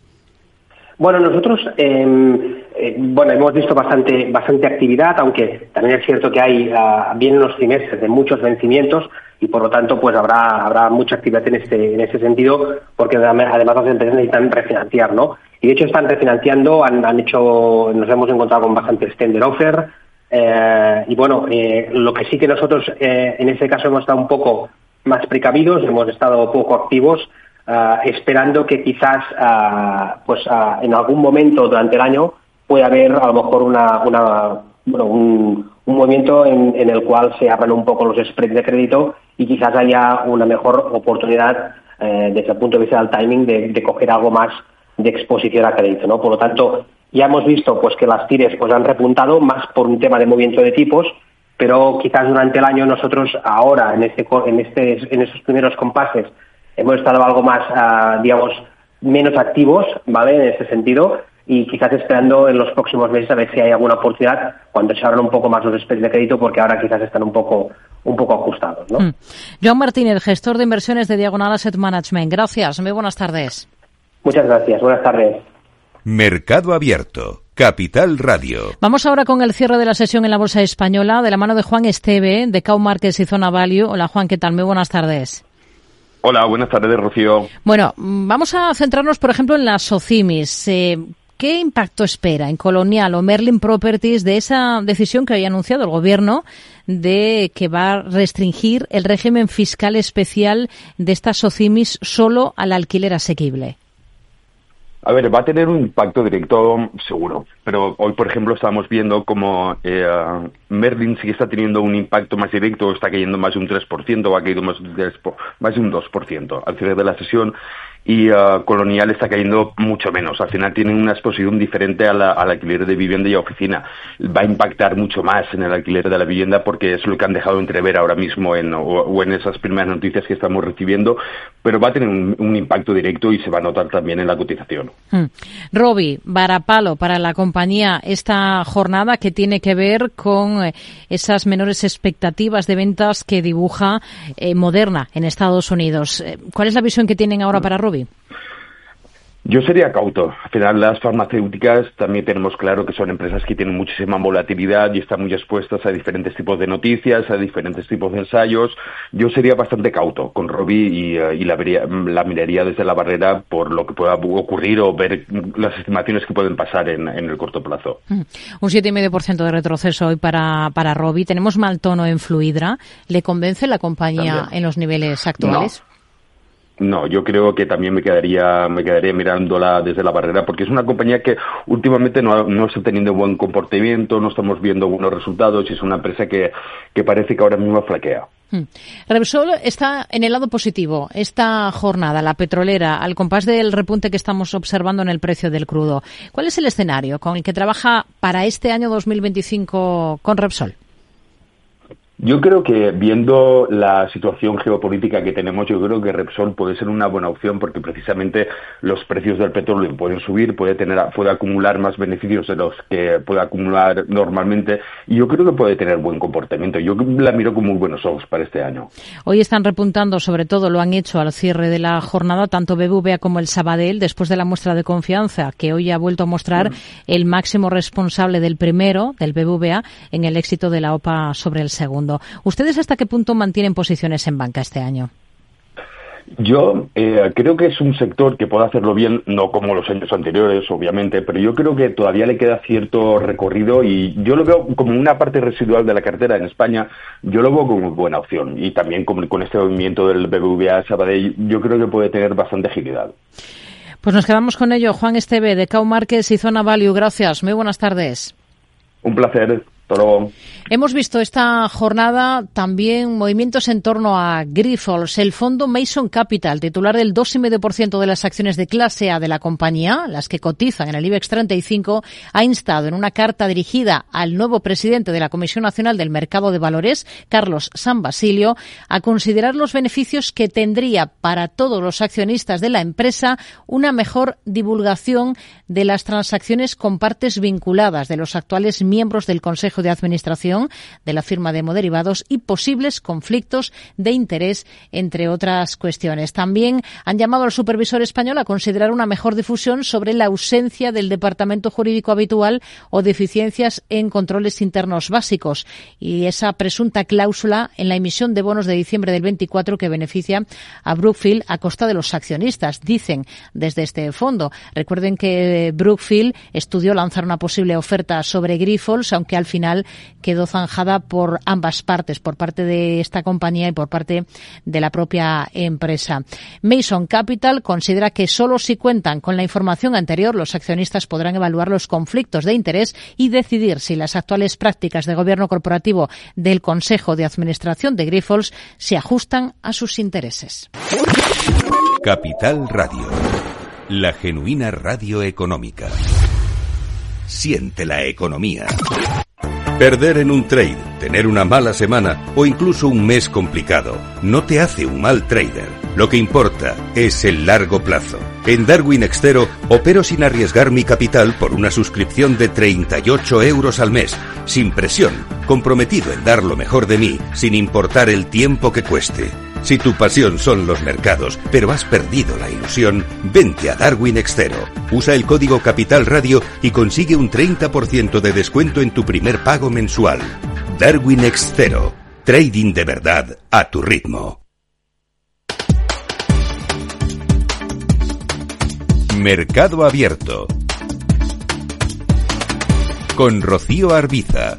Bueno, nosotros eh, eh, bueno hemos visto bastante bastante actividad, aunque también es cierto que hay uh, vienen los trimestres de muchos vencimientos, y por lo tanto pues habrá habrá mucha actividad en este en ese sentido, porque además las empresas necesitan refinanciar, ¿no? Y de hecho están refinanciando, han, han hecho nos hemos encontrado con bastante tender offer, eh, y bueno eh, lo que sí que nosotros eh, en ese caso hemos estado un poco más precavidos, hemos estado poco activos. Uh, esperando que quizás uh, pues uh, en algún momento durante el año pueda haber a lo mejor una, una bueno, un, un movimiento en, en el cual se abran un poco los spreads de crédito, y quizás haya una mejor oportunidad eh, desde el punto de vista del timing de, de coger algo más de exposición a crédito, ¿no? Por lo tanto, ya hemos visto pues que las tires pues han repuntado más por un tema de movimiento de tipos, pero quizás durante el año nosotros ahora en este en este en estos primeros compases hemos estado algo más, uh, digamos, menos activos, ¿vale? En ese sentido, y quizás esperando en los próximos meses a ver si hay alguna oportunidad cuando se abran un poco más los spreads de crédito, porque ahora quizás están un poco un poco ajustados, ¿no? Mm. Joan Martínez, gestor de inversiones de Diagonal Asset Management. Gracias, muy buenas tardes. Muchas gracias, buenas tardes. Mercado Abierto Capital Radio. Vamos ahora con el cierre de la sesión en la Bolsa Española, de la mano de Juan Esteve, de Cow Markets y Zona Value. Hola Juan, ¿qué tal? Muy buenas tardes. Hola, buenas tardes, Rocío. Bueno, vamos a centrarnos, por ejemplo, en las SOCIMIs. Eh, ¿Qué impacto espera en Colonial o Merlin Properties de esa decisión que había anunciado el Gobierno de que va a restringir el régimen fiscal especial de estas SOCIMIs solo al alquiler asequible? A ver, va a tener un impacto directo seguro, pero hoy, por ejemplo, estamos viendo como eh, Merlin sí está teniendo un impacto más directo, está cayendo más de un tres por ciento o ha caído más de, más de un dos por ciento al cierre de la sesión, y uh, Colonial está cayendo mucho menos. Al final tienen una exposición diferente a la, al alquiler de vivienda y oficina. Va a impactar mucho más en el alquiler de la vivienda porque es lo que han dejado entrever ahora mismo en, o, o en esas primeras noticias que estamos recibiendo, pero va a tener un, un impacto directo y se va a notar también en la cotización. Hmm. Robi, varapalo para la compañía esta jornada que tiene que ver con eh, esas menores expectativas de ventas que dibuja eh, Moderna en Estados Unidos. Eh, ¿Cuál es la visión que tienen ahora para Robi? Yo sería cauto. Al final, las farmacéuticas también tenemos claro que son empresas que tienen muchísima volatilidad y están muy expuestas a diferentes tipos de noticias, a diferentes tipos de ensayos. Yo sería bastante cauto con Robi y, uh, y la, vería, la miraría desde la barrera por lo que pueda ocurrir o ver las estimaciones que pueden pasar en, en el corto plazo. Mm. Un siete coma cinco por ciento de retroceso hoy para, para Robi. Tenemos mal tono en Fluidra. ¿Le convence la compañía también en los niveles actuales? No. No, yo creo que también me quedaría me quedaría mirándola desde la barrera porque es una compañía que últimamente no, no está teniendo buen comportamiento, no estamos viendo buenos resultados y es una empresa que, que parece que ahora mismo flaquea. Hmm. Repsol está en el lado positivo esta jornada, la petrolera, al compás del repunte que estamos observando en el precio del crudo. ¿Cuál es el escenario con el que trabaja para este año dos mil veinticinco con Repsol? Yo creo que viendo la situación geopolítica que tenemos, yo creo que Repsol puede ser una buena opción porque precisamente los precios del petróleo pueden subir, puede tener, puede acumular más beneficios de los que puede acumular normalmente y yo creo que puede tener buen comportamiento. Yo la miro con muy buenos ojos para este año. Hoy están repuntando, sobre todo lo han hecho al cierre de la jornada, tanto B B V A como el Sabadell, después de la muestra de confianza que hoy ha vuelto a mostrar mm. el máximo responsable del primero, del B B V A, en el éxito de la O P A sobre el segundo. ¿Ustedes hasta qué punto mantienen posiciones en banca este año? Yo eh, creo que es un sector que puede hacerlo bien, no como los años anteriores, obviamente, pero yo creo que todavía le queda cierto recorrido y yo lo veo como una parte residual de la cartera en España, yo lo veo como buena opción y también con, con este movimiento del B B V A Sabadell, yo creo que puede tener bastante agilidad. Pues nos quedamos con ello. Juan Esteve, de Cow Markets y Zona Value. Gracias. Muy buenas tardes. Un placer. Hasta luego. Hemos visto esta jornada también movimientos en torno a Grifols. El fondo Mason Capital, titular del dos coma cinco por ciento de las acciones de clase A de la compañía, las que cotizan en el IBEX treinta y cinco, ha instado en una carta dirigida al nuevo presidente de la Comisión Nacional del Mercado de Valores, Carlos San Basilio, a considerar los beneficios que tendría para todos los accionistas de la empresa una mejor divulgación de las transacciones con partes vinculadas de los actuales miembros del Consejo de Administración de la firma de Moderivados y posibles conflictos de interés, entre otras cuestiones. También han llamado al supervisor español a considerar una mejor difusión sobre la ausencia del departamento jurídico habitual o deficiencias en controles internos básicos y esa presunta cláusula en la emisión de bonos de diciembre del veinticuatro que beneficia a Brookfield a costa de los accionistas, dicen desde este fondo. Recuerden que Brookfield estudió lanzar una posible oferta sobre Grifols, aunque al final quedó zanjada por ambas partes, por parte de esta compañía y por parte de la propia empresa. Mason Capital considera que solo si cuentan con la información anterior, los accionistas podrán evaluar los conflictos de interés y decidir si las actuales prácticas de gobierno corporativo del Consejo de Administración de Grifols se ajustan a sus intereses. Capital Radio, la genuina radio económica. Siente la economía. Perder en un trade, tener una mala semana o incluso un mes complicado no te hace un mal trader. Lo que importa es el largo plazo. En Darwin Extero opero sin arriesgar mi capital por una suscripción de treinta y ocho euros al mes, sin presión, comprometido en dar lo mejor de mí, sin importar el tiempo que cueste. Si tu pasión son los mercados, pero has perdido la ilusión, vente a Darwin Extero. Usa el código Capital Radio y consigue un treinta por ciento de descuento en tu primer pago mensual. Darwin Extero. Trading de verdad a tu ritmo. Mercado Abierto. Con Rocío Arbiza.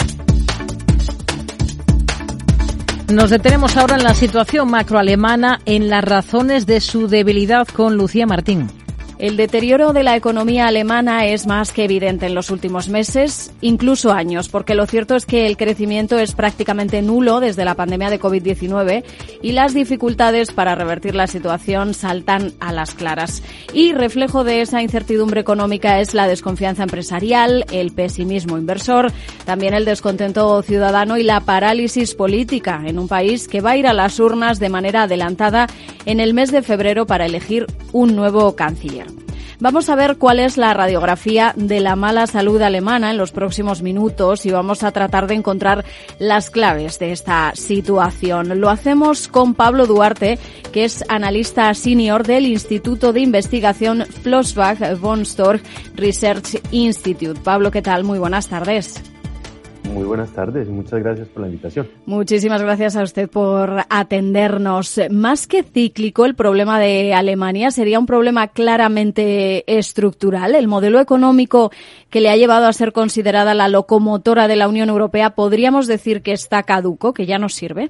Nos detenemos ahora en la situación macroalemana, en las razones de su debilidad, con Lucía Martín. El deterioro de la economía alemana es más que evidente en los últimos meses, incluso años, porque lo cierto es que el crecimiento es prácticamente nulo desde la pandemia de covid diecinueve y las dificultades para revertir la situación saltan a las claras. Y reflejo de esa incertidumbre económica es la desconfianza empresarial, el pesimismo inversor, también el descontento ciudadano y la parálisis política en un país que va a ir a las urnas de manera adelantada en el mes de febrero para elegir un nuevo canciller. Vamos a ver cuál es la radiografía de la mala salud alemana en los próximos minutos y vamos a tratar de encontrar las claves de esta situación. Lo hacemos con Pablo Duarte, que es analista senior del Instituto de Investigación Flossbach von Storch Research Institute. Pablo, ¿qué tal? Muy buenas tardes. Muy buenas tardes, muchas gracias por la invitación. Muchísimas gracias a usted por atendernos. Más que cíclico, el problema de Alemania sería un problema claramente estructural. El modelo económico que le ha llevado a ser considerada la locomotora de la Unión Europea, ¿podríamos decir que está caduco, que ya no sirve?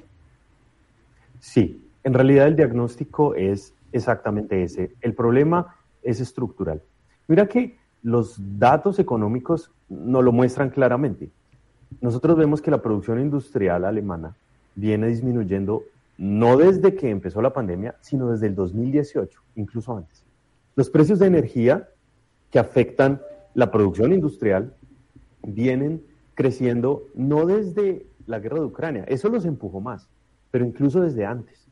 Sí, en realidad el diagnóstico es exactamente ese. El problema es estructural. Mira que los datos económicos nos lo muestran claramente. Nosotros vemos que la producción industrial alemana viene disminuyendo no desde que empezó la pandemia, sino desde el dos mil dieciocho, incluso antes. Los precios de energía que afectan la producción industrial vienen creciendo no desde la guerra de Ucrania, eso los empujó más, pero incluso desde antes.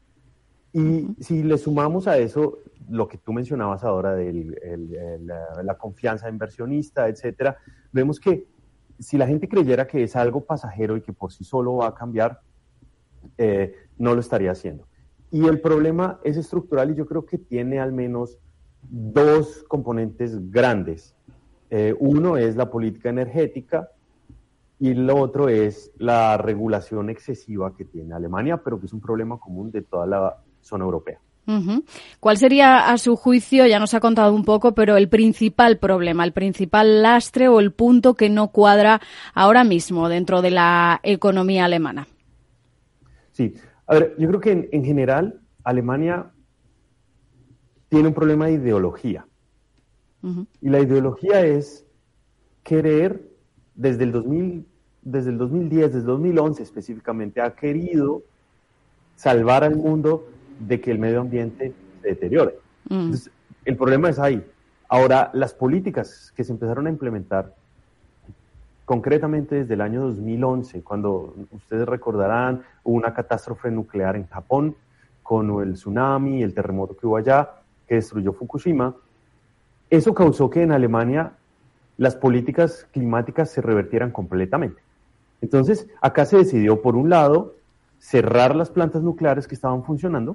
Y si le sumamos a eso lo que tú mencionabas ahora de la, la confianza inversionista, etcétera, vemos que si la gente creyera que es algo pasajero y que por sí solo va a cambiar, eh, no lo estaría haciendo. Y el problema es estructural y yo creo que tiene al menos dos componentes grandes. Eh, uno es la política energética y lo otro es la regulación excesiva que tiene Alemania, pero que es un problema común de toda la zona europea. Uh-huh. ¿Cuál sería, a su juicio, ya nos ha contado un poco, pero el principal problema, el principal lastre o el punto que no cuadra ahora mismo dentro de la economía alemana? Sí, a ver, yo creo que en, en general Alemania tiene un problema de ideología. Uh-huh. Y la ideología es querer, desde el dos mil, desde el dos mil diez, desde el dos mil once específicamente, ha querido salvar al mundo de que el medio ambiente se deteriore. Mm. Entonces, el problema es ahí. Ahora, las políticas que se empezaron a implementar, concretamente desde el año dos mil once, cuando ustedes recordarán, hubo una catástrofe nuclear en Japón, con el tsunami, el terremoto que hubo allá, que destruyó Fukushima, eso causó que en Alemania las políticas climáticas se revertieran completamente. Entonces, acá se decidió, por un lado, cerrar las plantas nucleares que estaban funcionando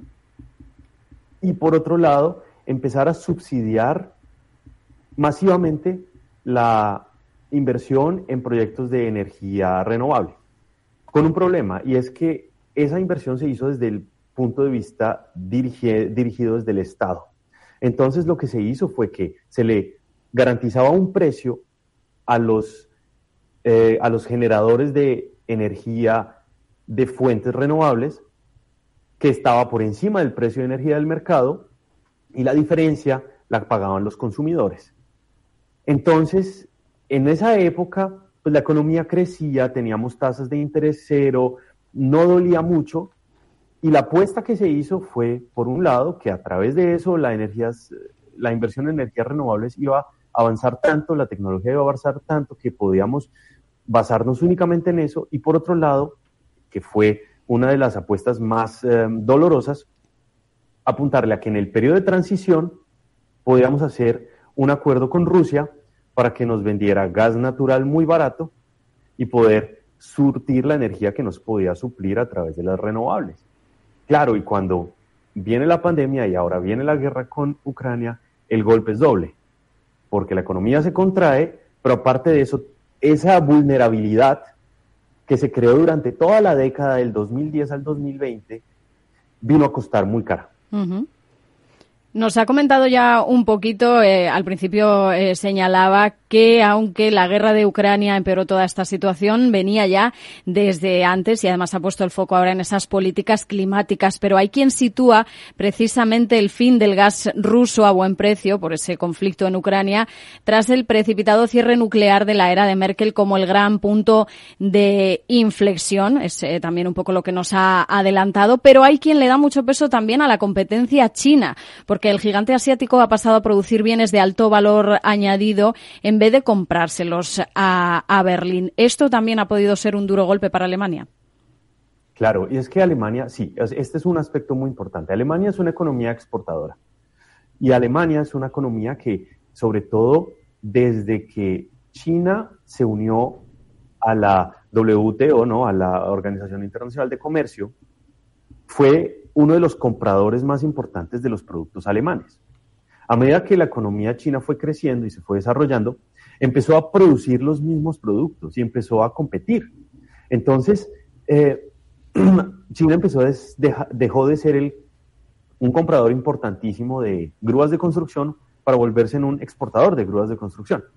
y, por otro lado, empezar a subsidiar masivamente la inversión en proyectos de energía renovable, con un problema, y es que esa inversión se hizo desde el punto de vista dirige, dirigido desde el Estado. Entonces, lo que se hizo fue que se le garantizaba un precio a los, eh, a los generadores de energía de fuentes renovables que estaba por encima del precio de energía del mercado y la diferencia la pagaban los consumidores. Entonces, en esa época, pues la economía crecía, teníamos tasas de interés cero, no dolía mucho y la apuesta que se hizo fue, por un lado, que a través de eso la, energías, la inversión en energías renovables iba a avanzar tanto, la tecnología iba a avanzar tanto que podíamos basarnos únicamente en eso y, por otro lado, que fue una de las apuestas más eh, dolorosas, apuntarle a que en el periodo de transición podíamos hacer un acuerdo con Rusia para que nos vendiera gas natural muy barato y poder surtir la energía que nos podía suplir a través de las renovables. claro, y cuando viene la pandemia y ahora viene la guerra con Ucrania, el golpe es doble, porque la economía se contrae, pero aparte de eso, esa vulnerabilidad que se creó durante toda la década del dos mil diez al dos mil veinte vino a costar muy cara. Uh-huh. Nos ha comentado ya un poquito, eh, al principio eh, señalaba que aunque la guerra de Ucrania empeoró toda esta situación, venía ya desde antes y además ha puesto el foco ahora en esas políticas climáticas, pero hay quien sitúa precisamente el fin del gas ruso a buen precio por ese conflicto en Ucrania tras el precipitado cierre nuclear de la era de Merkel como el gran punto de inflexión. Es eh, también un poco lo que nos ha adelantado, pero hay quien le da mucho peso también a la competencia china, porque que el gigante asiático ha pasado a producir bienes de alto valor añadido en vez de comprárselos a, a Berlín. ¿Esto también ha podido ser un duro golpe para Alemania? Claro, y es que Alemania, sí, este es un aspecto muy importante. Alemania es una economía exportadora y Alemania es una economía que, sobre todo desde que China se unió a la W T O, ¿no?, a la Organización Internacional de Comercio, fue uno de los compradores más importantes de los productos alemanes. A medida que la economía china fue creciendo y se fue desarrollando, empezó a producir los mismos productos y empezó a competir. Entonces, eh, China empezó a des, deja, dejó de ser el, un comprador importantísimo de grúas de construcción para volverse en un exportador de grúas de construcción.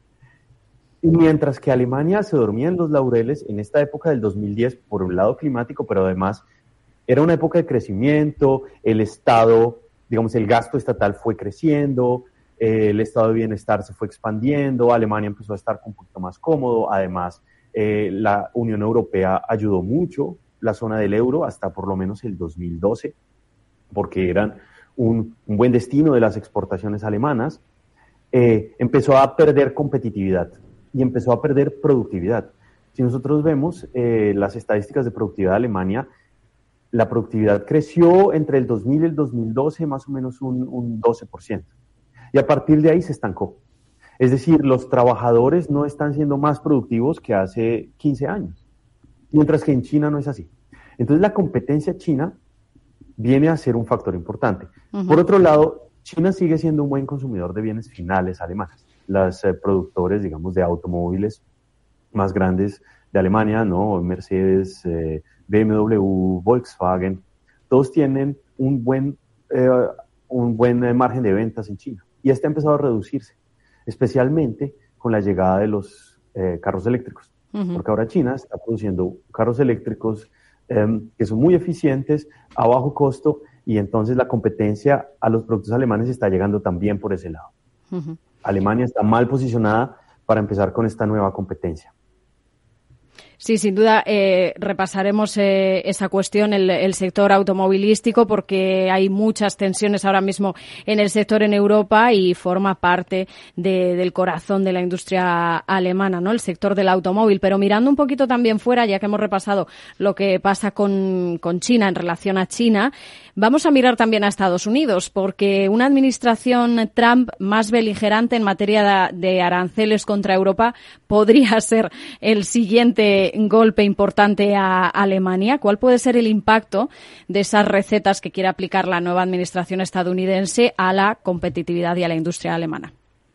Y mientras que Alemania se dormía en los laureles en esta época del dos mil diez, por un lado climático, pero además era una época de crecimiento, el Estado, digamos, el gasto estatal fue creciendo, eh, el estado de bienestar se fue expandiendo, Alemania empezó a estar un poquito más cómodo, además eh, la Unión Europea ayudó mucho la zona del euro hasta por lo menos el dos mil doce, porque eran un, un buen destino de las exportaciones alemanas, eh, empezó a perder competitividad y empezó a perder productividad. Si nosotros vemos eh, las estadísticas de productividad de Alemania, la productividad creció entre el dos mil y el dos mil doce más o menos un, un doce por ciento. Y a partir de ahí se estancó. Es decir, los trabajadores no están siendo más productivos que hace quince años, mientras que en China no es así. Entonces la competencia china viene a ser un factor importante. Uh-huh. Por otro lado, China sigue siendo un buen consumidor de bienes finales alemanes. Los eh, productores, digamos, de automóviles más grandes de Alemania, ¿no? Mercedes, eh, B M W, Volkswagen, todos tienen un buen, eh, un buen margen de ventas en China. Y este ha empezado a reducirse, especialmente con la llegada de los eh, carros eléctricos. Uh-huh. Porque ahora China está produciendo carros eléctricos eh, que son muy eficientes, a bajo costo, y entonces la competencia a los productos alemanes está llegando también por ese lado. Uh-huh. Alemania está mal posicionada para empezar con esta nueva competencia. Sí, sin duda eh, repasaremos eh, esa cuestión, el, el sector automovilístico, porque hay muchas tensiones ahora mismo en el sector en Europa y forma parte de, del corazón de la industria alemana, ¿no? El sector del automóvil. Pero mirando un poquito también fuera, ya que hemos repasado lo que pasa con, con China en relación a China, vamos a mirar también a Estados Unidos, porque una administración Trump más beligerante en materia de, de aranceles contra Europa podría ser el siguiente golpe importante a Alemania. ¿Cuál puede ser el impacto de esas recetas que quiere aplicar la nueva administración estadounidense a la competitividad y a la industria alemana?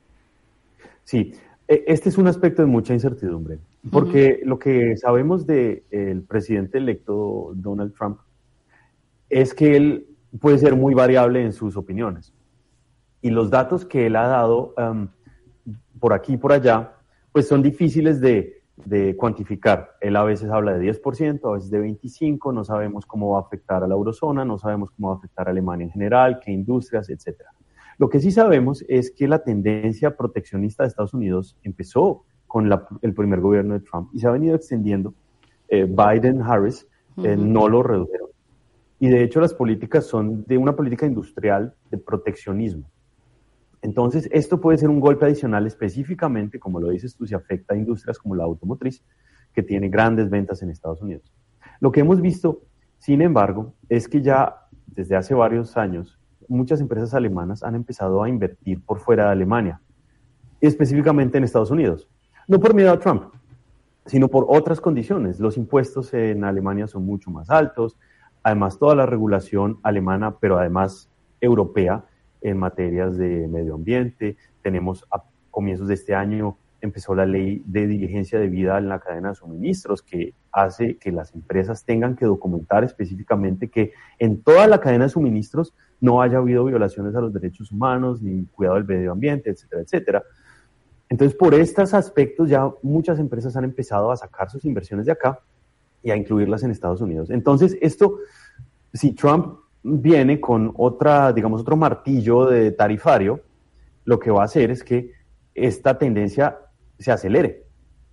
Sí, este es un aspecto de mucha incertidumbre, porque uh-huh. lo que sabemos del presidente electo Donald Trump es que él puede ser muy variable en sus opiniones. Y los datos que él ha dado um, por aquí y por allá, pues son difíciles de de cuantificar. Él a veces habla de diez por ciento, a veces de veinticinco por ciento, no sabemos cómo va a afectar a la eurozona, no sabemos cómo va a afectar a Alemania en general, qué industrias, etcétera. Lo que sí sabemos es que la tendencia proteccionista de Estados Unidos empezó con la, el primer gobierno de Trump y se ha venido extendiendo. Eh, Biden-Harris eh, uh-huh. no lo redujeron. Y de hecho las políticas son de una política industrial de proteccionismo. Entonces, esto puede ser un golpe adicional específicamente, como lo dices tú, si afecta a industrias como la automotriz, que tiene grandes ventas en Estados Unidos. Lo que hemos visto, sin embargo, es que ya desde hace varios años, muchas empresas alemanas han empezado a invertir por fuera de Alemania, específicamente en Estados Unidos. No por miedo a Trump, sino por otras condiciones. Los impuestos en Alemania son mucho más altos, además toda la regulación alemana, pero además europea en materias de medio ambiente. Tenemos a comienzos de este año empezó la ley de diligencia debida en la cadena de suministros, que hace que las empresas tengan que documentar específicamente que en toda la cadena de suministros no haya habido violaciones a los derechos humanos, ni cuidado del medio ambiente, etcétera, etcétera. Entonces, por estos aspectos ya muchas empresas han empezado a sacar sus inversiones de acá y a incluirlas en Estados Unidos. Entonces, esto, si Trump viene con otra, digamos, otro martillo de tarifario, lo que va a hacer es que esta tendencia se acelere.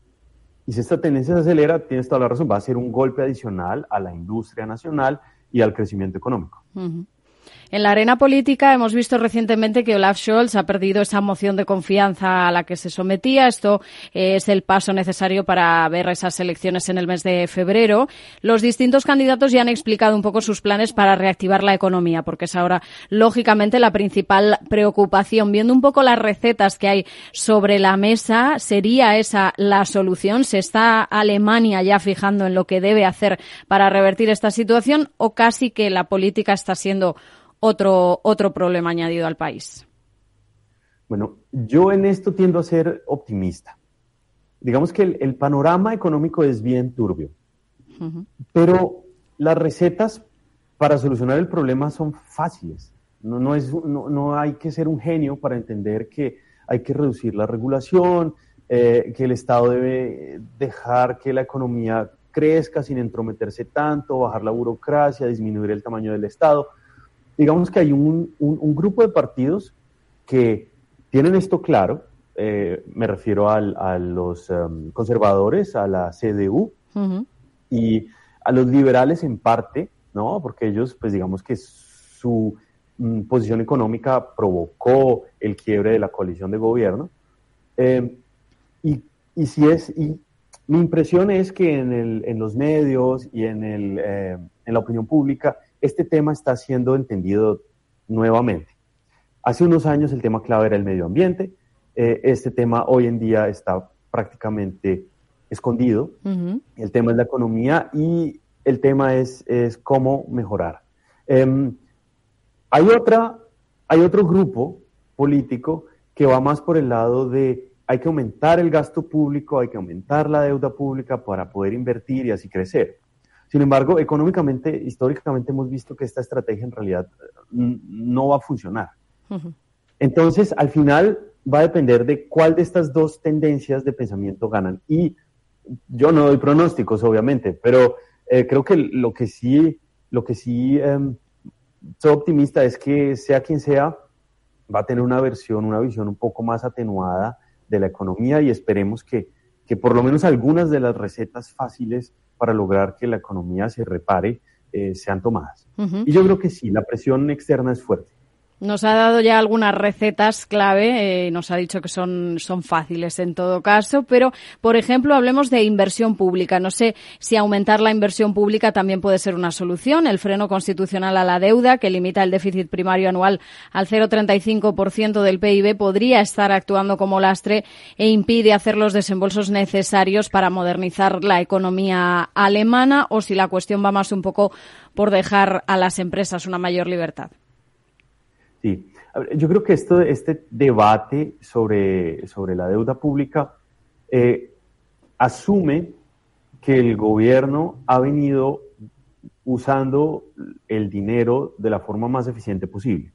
Y si esta tendencia se acelera, tienes toda la razón, va a ser un golpe adicional a la industria nacional y al crecimiento económico. Uh-huh. En la arena política hemos visto recientemente que Olaf Scholz ha perdido esa moción de confianza a la que se sometía. Esto es el paso necesario para ver esas elecciones en el mes de febrero. Los distintos candidatos ya han explicado un poco sus planes para reactivar la economía, porque es ahora, lógicamente, la principal preocupación. Viendo un poco las recetas que hay sobre la mesa, ¿sería esa la solución? ¿Se está Alemania ya fijando en lo que debe hacer para revertir esta situación o casi que la política está siendo Otro, otro problema añadido al país? Bueno, yo en esto tiendo a ser optimista. Digamos que el, el panorama económico es bien turbio, uh-huh. pero las recetas para solucionar el problema son fáciles. No, no, es, no, no hay que ser un genio para entender que hay que reducir la regulación, eh, que el Estado debe dejar que la economía crezca sin entrometerse tanto, bajar la burocracia, disminuir el tamaño del Estado. Digamos que hay un, un, un grupo de partidos que tienen esto claro, eh, me refiero al, a los um, conservadores, a la C D U, uh-huh. y a los liberales en parte, ¿no? Porque ellos, pues digamos que su mm, posición económica provocó el quiebre de la coalición de gobierno. Eh, y, y, si es, y mi impresión es que en, el, en los medios y en, el, eh, en la opinión pública, este tema está siendo entendido nuevamente. Hace unos años el tema clave era el medio ambiente. Eh, este tema hoy en día está prácticamente escondido. Uh-huh. El tema es la economía y el tema es, es cómo mejorar. Eh, hay, otra, hay otro grupo político que va más por el lado de hay que aumentar el gasto público, hay que aumentar la deuda pública para poder invertir y así crecer. Sin embargo, económicamente, históricamente hemos visto que esta estrategia en realidad no va a funcionar. Uh-huh. Entonces, al final va a depender de cuál de estas dos tendencias de pensamiento ganan. Y yo no doy pronósticos, obviamente, pero eh, creo que lo que sí, lo que sí eh, soy optimista es que sea quien sea, va a tener una versión, una visión un poco más atenuada de la economía y esperemos que, que por lo menos algunas de las recetas fáciles para lograr que la economía se repare, eh, sean tomadas. Uh-huh. Y yo creo que sí, la presión externa es fuerte. Nos ha dado ya algunas recetas clave, eh, nos ha dicho que son, son fáciles en todo caso, pero, por ejemplo, hablemos de inversión pública. No sé si aumentar la inversión pública también puede ser una solución. El freno constitucional a la deuda, que limita el déficit primario anual al cero coma treinta y cinco por ciento del P I B, podría estar actuando como lastre e impide hacer los desembolsos necesarios para modernizar la economía alemana, o si la cuestión va más un poco por dejar a las empresas una mayor libertad. Sí, yo creo que esto, este debate sobre, sobre la deuda pública eh, asume que el gobierno ha venido usando el dinero de la forma más eficiente posible.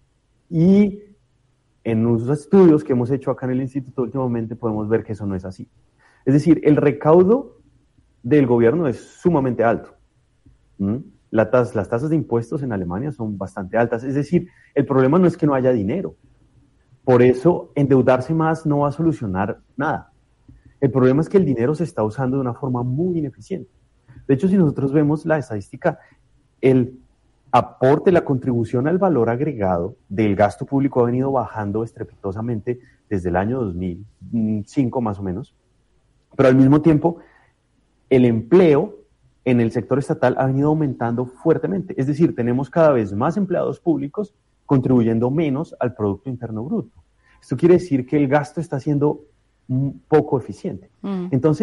Y en unos estudios que hemos hecho acá en el instituto últimamente podemos ver que eso no es así. Es decir, el recaudo del gobierno es sumamente alto. ¿Mm? La tas, las tasas de impuestos en Alemania son bastante altas. Es decir, el problema no es que no haya dinero. Por eso, endeudarse más no va a solucionar nada. El problema es que el dinero se está usando de una forma muy ineficiente. De hecho, si nosotros vemos la estadística, el aporte, la contribución al valor agregado del gasto público ha venido bajando estrepitosamente desde el año dos mil cinco más o menos. Pero al mismo tiempo, el empleo en el sector estatal ha venido aumentando fuertemente. Es decir, tenemos cada vez más empleados públicos contribuyendo menos al Producto Interno Bruto. Esto quiere decir que el gasto está siendo un poco eficiente. Mm. Entonces,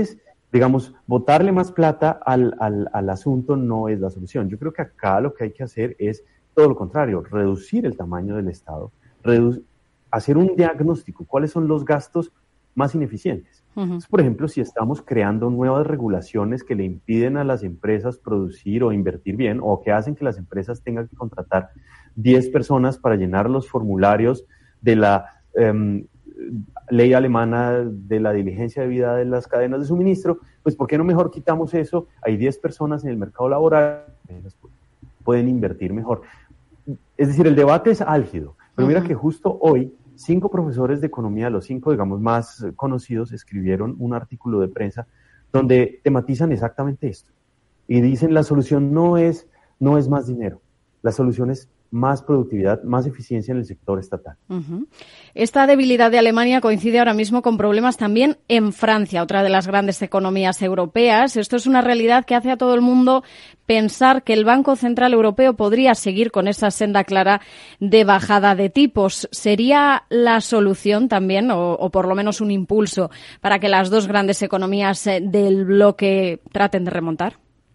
digamos, botarle más plata al, al, al asunto no es la solución. Yo creo que acá lo que hay que hacer es todo lo contrario, reducir el tamaño del Estado, redu- hacer un diagnóstico, cuáles son los gastos más ineficientes. Uh-huh. Entonces, por ejemplo, si estamos creando nuevas regulaciones que le impiden a las empresas producir o invertir bien, o que hacen que las empresas tengan que contratar diez personas para llenar los formularios de la um, ley alemana de la diligencia debida de las cadenas de suministro, pues ¿por qué no mejor quitamos eso? Hay diez personas en el mercado laboral, pueden invertir mejor. Es decir, el debate es álgido, pero mira uh-huh. que justo hoy cinco profesores de economía, los cinco, digamos, más conocidos, escribieron un artículo de prensa donde tematizan exactamente esto. Y dicen, la solución no es, no es más dinero, la solución es más productividad, más eficiencia en el sector estatal. Uh-huh. Esta debilidad de Alemania coincide ahora mismo con problemas también en Francia, otra de las grandes economías europeas. Esto es una realidad que hace a todo el mundo pensar que el Banco Central Europeo podría seguir con esa senda clara de bajada de tipos. ¿Sería la solución también, o, o por lo menos un impulso, para que las dos grandes economías del bloque traten de remontar?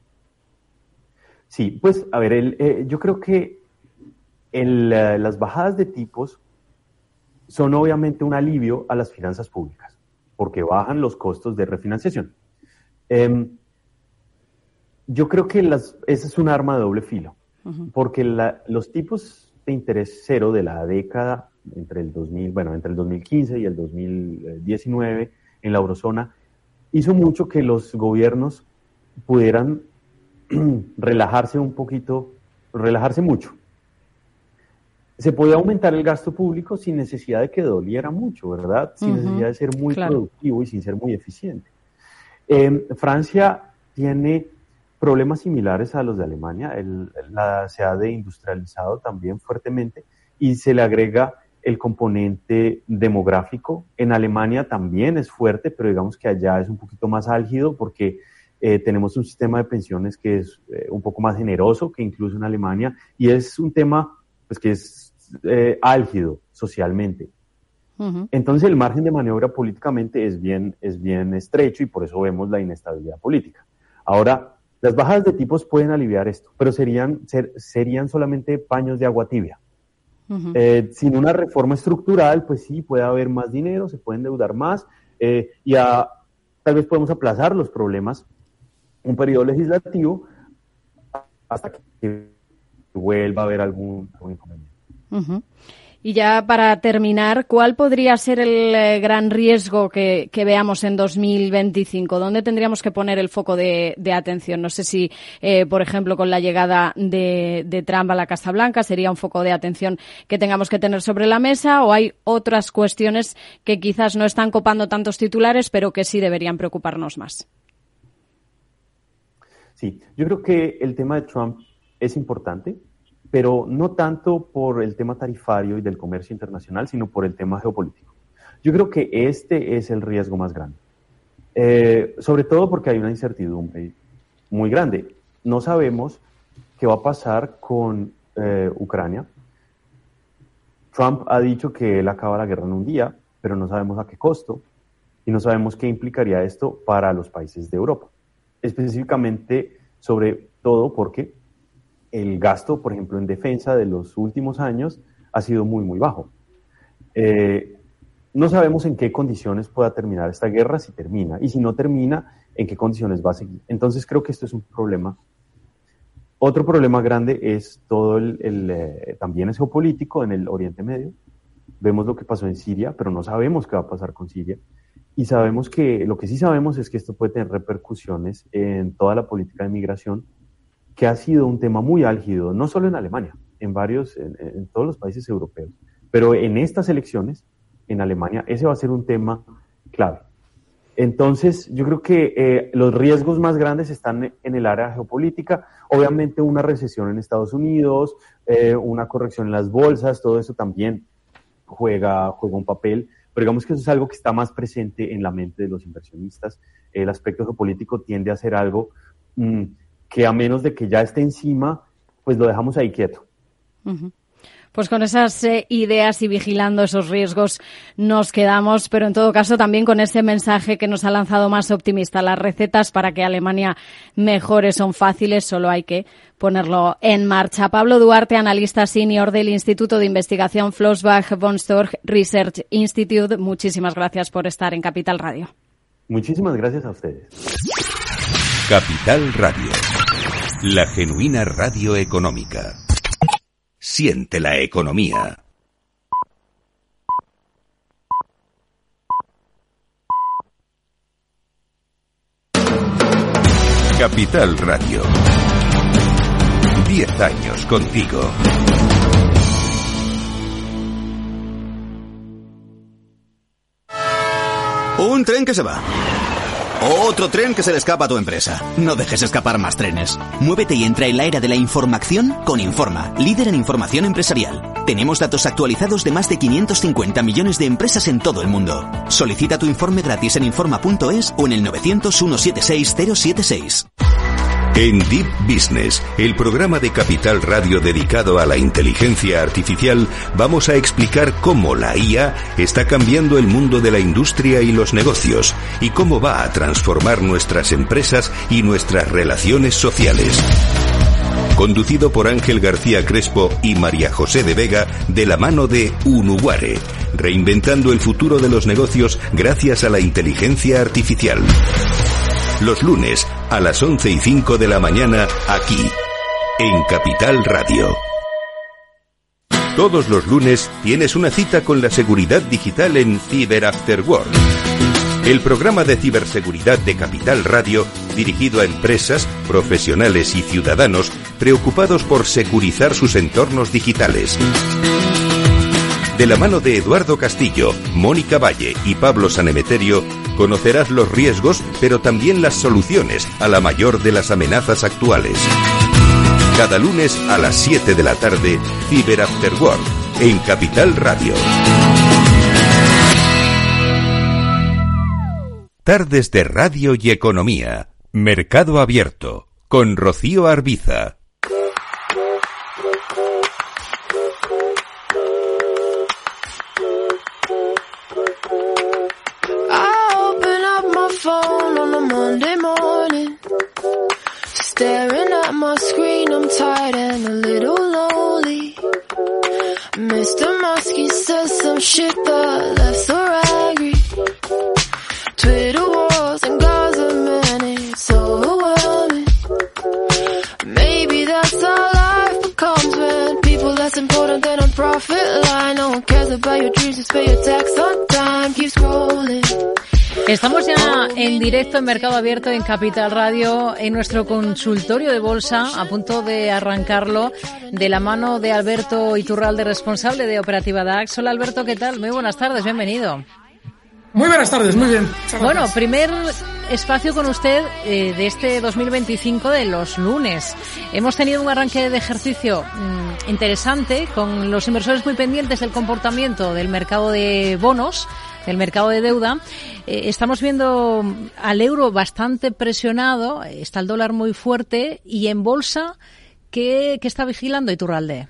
Sí, pues, a ver, el, eh, yo creo que El, uh, las bajadas de tipos son obviamente un alivio a las finanzas públicas, porque bajan los costos de refinanciación. Eh, yo creo que las, esa es un arma de doble filo, uh-huh. porque la, los tipos de interés cero de la década entre el dos mil, bueno, entre el dos mil quince y el dos mil diecinueve en la eurozona hizo mucho que los gobiernos pudieran relajarse un poquito, relajarse mucho. Se podía aumentar el gasto público sin necesidad de que doliera mucho, ¿verdad? Sin uh-huh. necesidad de ser muy claro. productivo y sin ser muy eficiente. Eh, Francia tiene problemas similares a los de Alemania. El, la, se ha deindustrializado también fuertemente y se le agrega el componente demográfico. En Alemania también es fuerte, pero digamos que allá es un poquito más álgido porque eh, tenemos un sistema de pensiones que es eh, un poco más generoso que incluso en Alemania, y es un tema pues que es Eh, álgido socialmente. Uh-huh. Entonces el margen de maniobra políticamente es bien, es bien estrecho y por eso vemos la inestabilidad política. Ahora, las bajadas de tipos pueden aliviar esto, pero serían, ser, serían solamente paños de agua tibia. Uh-huh. Eh, sin una reforma estructural, pues sí, puede haber más dinero, se puede endeudar más eh, y a, tal vez podemos aplazar los problemas un periodo legislativo hasta que vuelva a haber algún, algún inconveniente. Uh-huh. Y ya para terminar, ¿cuál podría ser el eh, gran riesgo que, que veamos en dos mil veinticinco? ¿Dónde tendríamos que poner el foco de, de atención? No sé si, eh, por ejemplo, con la llegada de, de Trump a la Casa Blanca sería un foco de atención que tengamos que tener sobre la mesa, o hay otras cuestiones que quizás no están copando tantos titulares, pero que sí deberían preocuparnos más. Sí, yo creo que el tema de Trump es importante, pero no tanto por el tema tarifario y del comercio internacional, sino por el tema geopolítico. Yo creo que este es el riesgo más grande, eh, sobre todo porque hay una incertidumbre muy grande. No sabemos qué va a pasar con eh, Ucrania. Trump ha dicho que él acaba la guerra en un día, pero no sabemos a qué costo, y no sabemos qué implicaría esto para los países de Europa, específicamente sobre todo porque el gasto, por ejemplo, en defensa de los últimos años ha sido muy, muy bajo. Eh, no sabemos en qué condiciones pueda terminar esta guerra, si termina, y si no termina, en qué condiciones va a seguir. Entonces creo que esto es un problema. Otro problema grande es todo el, el eh, también es geopolítico en el Oriente Medio. Vemos lo que pasó en Siria, pero no sabemos qué va a pasar con Siria. Y sabemos que, lo que sí sabemos es que esto puede tener repercusiones en toda la política de migración, que ha sido un tema muy álgido, no solo en Alemania, en varios, en, en todos los países europeos, pero en estas elecciones, en Alemania, ese va a ser un tema clave. Entonces, yo creo que eh, los riesgos más grandes están en el área geopolítica, obviamente una recesión en Estados Unidos, eh, una corrección en las bolsas, todo eso también juega, juega un papel, pero digamos que eso es algo que está más presente en la mente de los inversionistas. El aspecto geopolítico tiende a ser algo mmm, que a menos de que ya esté encima, pues lo dejamos ahí quieto. Uh-huh. Pues con esas eh, ideas y vigilando esos riesgos nos quedamos, pero en todo caso también con ese mensaje que nos ha lanzado más optimista. Las recetas para que Alemania mejore son fáciles, solo hay que ponerlo en marcha. Pablo Duarte, analista senior del Instituto de Investigación Flossbach von Storch Research Institute, muchísimas gracias por estar en Capital Radio. Muchísimas gracias a ustedes. Capital Radio, la genuina radio económica. Siente la economía. Capital Radio. Diez años contigo. Un tren que se va. Otro tren que se le escapa a tu empresa. No dejes escapar más trenes. Muévete y entra en la era de la información con Informa, líder en información empresarial. Tenemos datos actualizados de más de quinientos cincuenta millones de empresas en todo el mundo. Solicita tu informe gratis en informa punto es o en el novecientos, ciento setenta y seis, cero setenta y seis. En Deep Business, el programa de Capital Radio dedicado a la inteligencia artificial, vamos a explicar cómo la I A está cambiando el mundo de la industria y los negocios y cómo va a transformar nuestras empresas y nuestras relaciones sociales. Conducido por Ángel García Crespo y María José de Vega, de la mano de Unuware, reinventando el futuro de los negocios gracias a la inteligencia artificial. Los lunes a las once y cinco de la mañana, aquí, en Capital Radio. Todos los lunes tienes una cita con la seguridad digital en Cyber After Work, el programa de ciberseguridad de Capital Radio, dirigido a empresas, profesionales y ciudadanos preocupados por securizar sus entornos digitales. De la mano de Eduardo Castillo, Mónica Valle y Pablo Sanemeterio, conocerás los riesgos, pero también las soluciones a la mayor de las amenazas actuales. Cada lunes a las siete de la tarde, Cyber After Work, en Capital Radio. Tardes de Radio y Economía. Mercado Abierto, con Rocío Arbiza. Phone on a Monday morning, staring at my screen, I'm tired and a little lonely. Mister Muskie says some shit that left so angry. Twitter wars and Gaza, man, it's overwhelming. Maybe that's how life becomes when people less important than a profit line. No one cares about your dreams, just pay your tax on time, keep scrolling. Estamos ya en directo en Mercado Abierto en Capital Radio, en nuestro consultorio de bolsa, a punto de arrancarlo de la mano de Alberto Iturralde, responsable de Operativa DAX. Hola Alberto, ¿qué tal? Muy buenas tardes, bienvenido. Muy buenas tardes, muy bien. Bueno, primer espacio con usted eh, de este dos mil veinticinco de los lunes. Hemos tenido un arranque de ejercicio mmm, interesante, con los inversores muy pendientes del comportamiento del mercado de bonos, del mercado de deuda. Eh, estamos viendo al euro bastante presionado, está el dólar muy fuerte, y en bolsa, ¿qué, qué está vigilando Iturralde?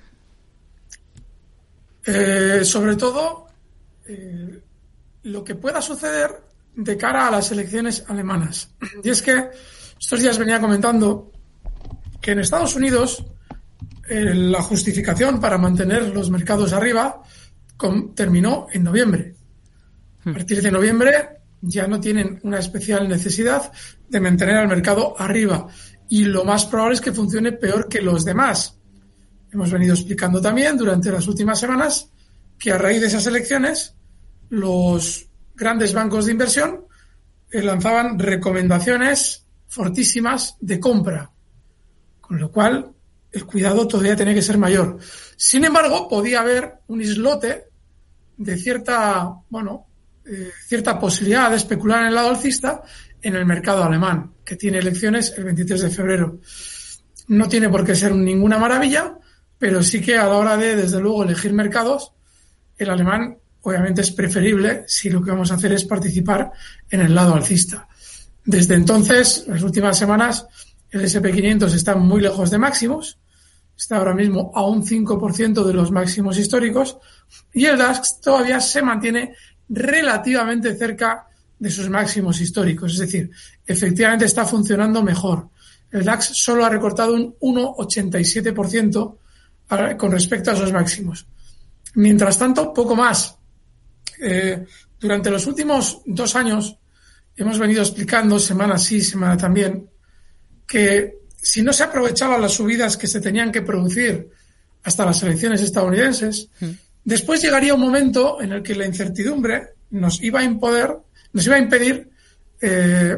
Eh, sobre todo, eh, lo que pueda suceder de cara a las elecciones alemanas. Y es que estos días venía comentando que en Estados Unidos eh, la justificación para mantener los mercados arriba con, terminó en noviembre. A partir de noviembre ya no tienen una especial necesidad de mantener al mercado arriba, y lo más probable es que funcione peor que los demás. Hemos venido explicando también durante las últimas semanas que a raíz de esas elecciones los grandes bancos de inversión eh, lanzaban recomendaciones fortísimas de compra, con lo cual el cuidado todavía tiene que ser mayor. Sin embargo, podía haber un islote de cierta, bueno, eh, cierta posibilidad de especular en el lado alcista en el mercado alemán, que tiene elecciones el veintitrés de febrero. No tiene por qué ser ninguna maravilla, pero sí que a la hora de, desde luego, elegir mercados, el alemán obviamente es preferible si lo que vamos a hacer es participar en el lado alcista. Desde entonces, las últimas semanas, el ese and pe quinientos está muy lejos de máximos, está ahora mismo a un cinco por ciento de los máximos históricos, y el DAX todavía se mantiene relativamente cerca de sus máximos históricos. Es decir, efectivamente está funcionando mejor. El DAX solo ha recortado un uno coma ochenta y siete por ciento con respecto a esos máximos. Mientras tanto, poco más. Eh, durante los últimos dos años hemos venido explicando, semana sí, semana también, que si no se aprovechaban las subidas que se tenían que producir hasta las elecciones estadounidenses, mm. después llegaría un momento en el que la incertidumbre nos iba a impoder, nos iba a impedir eh,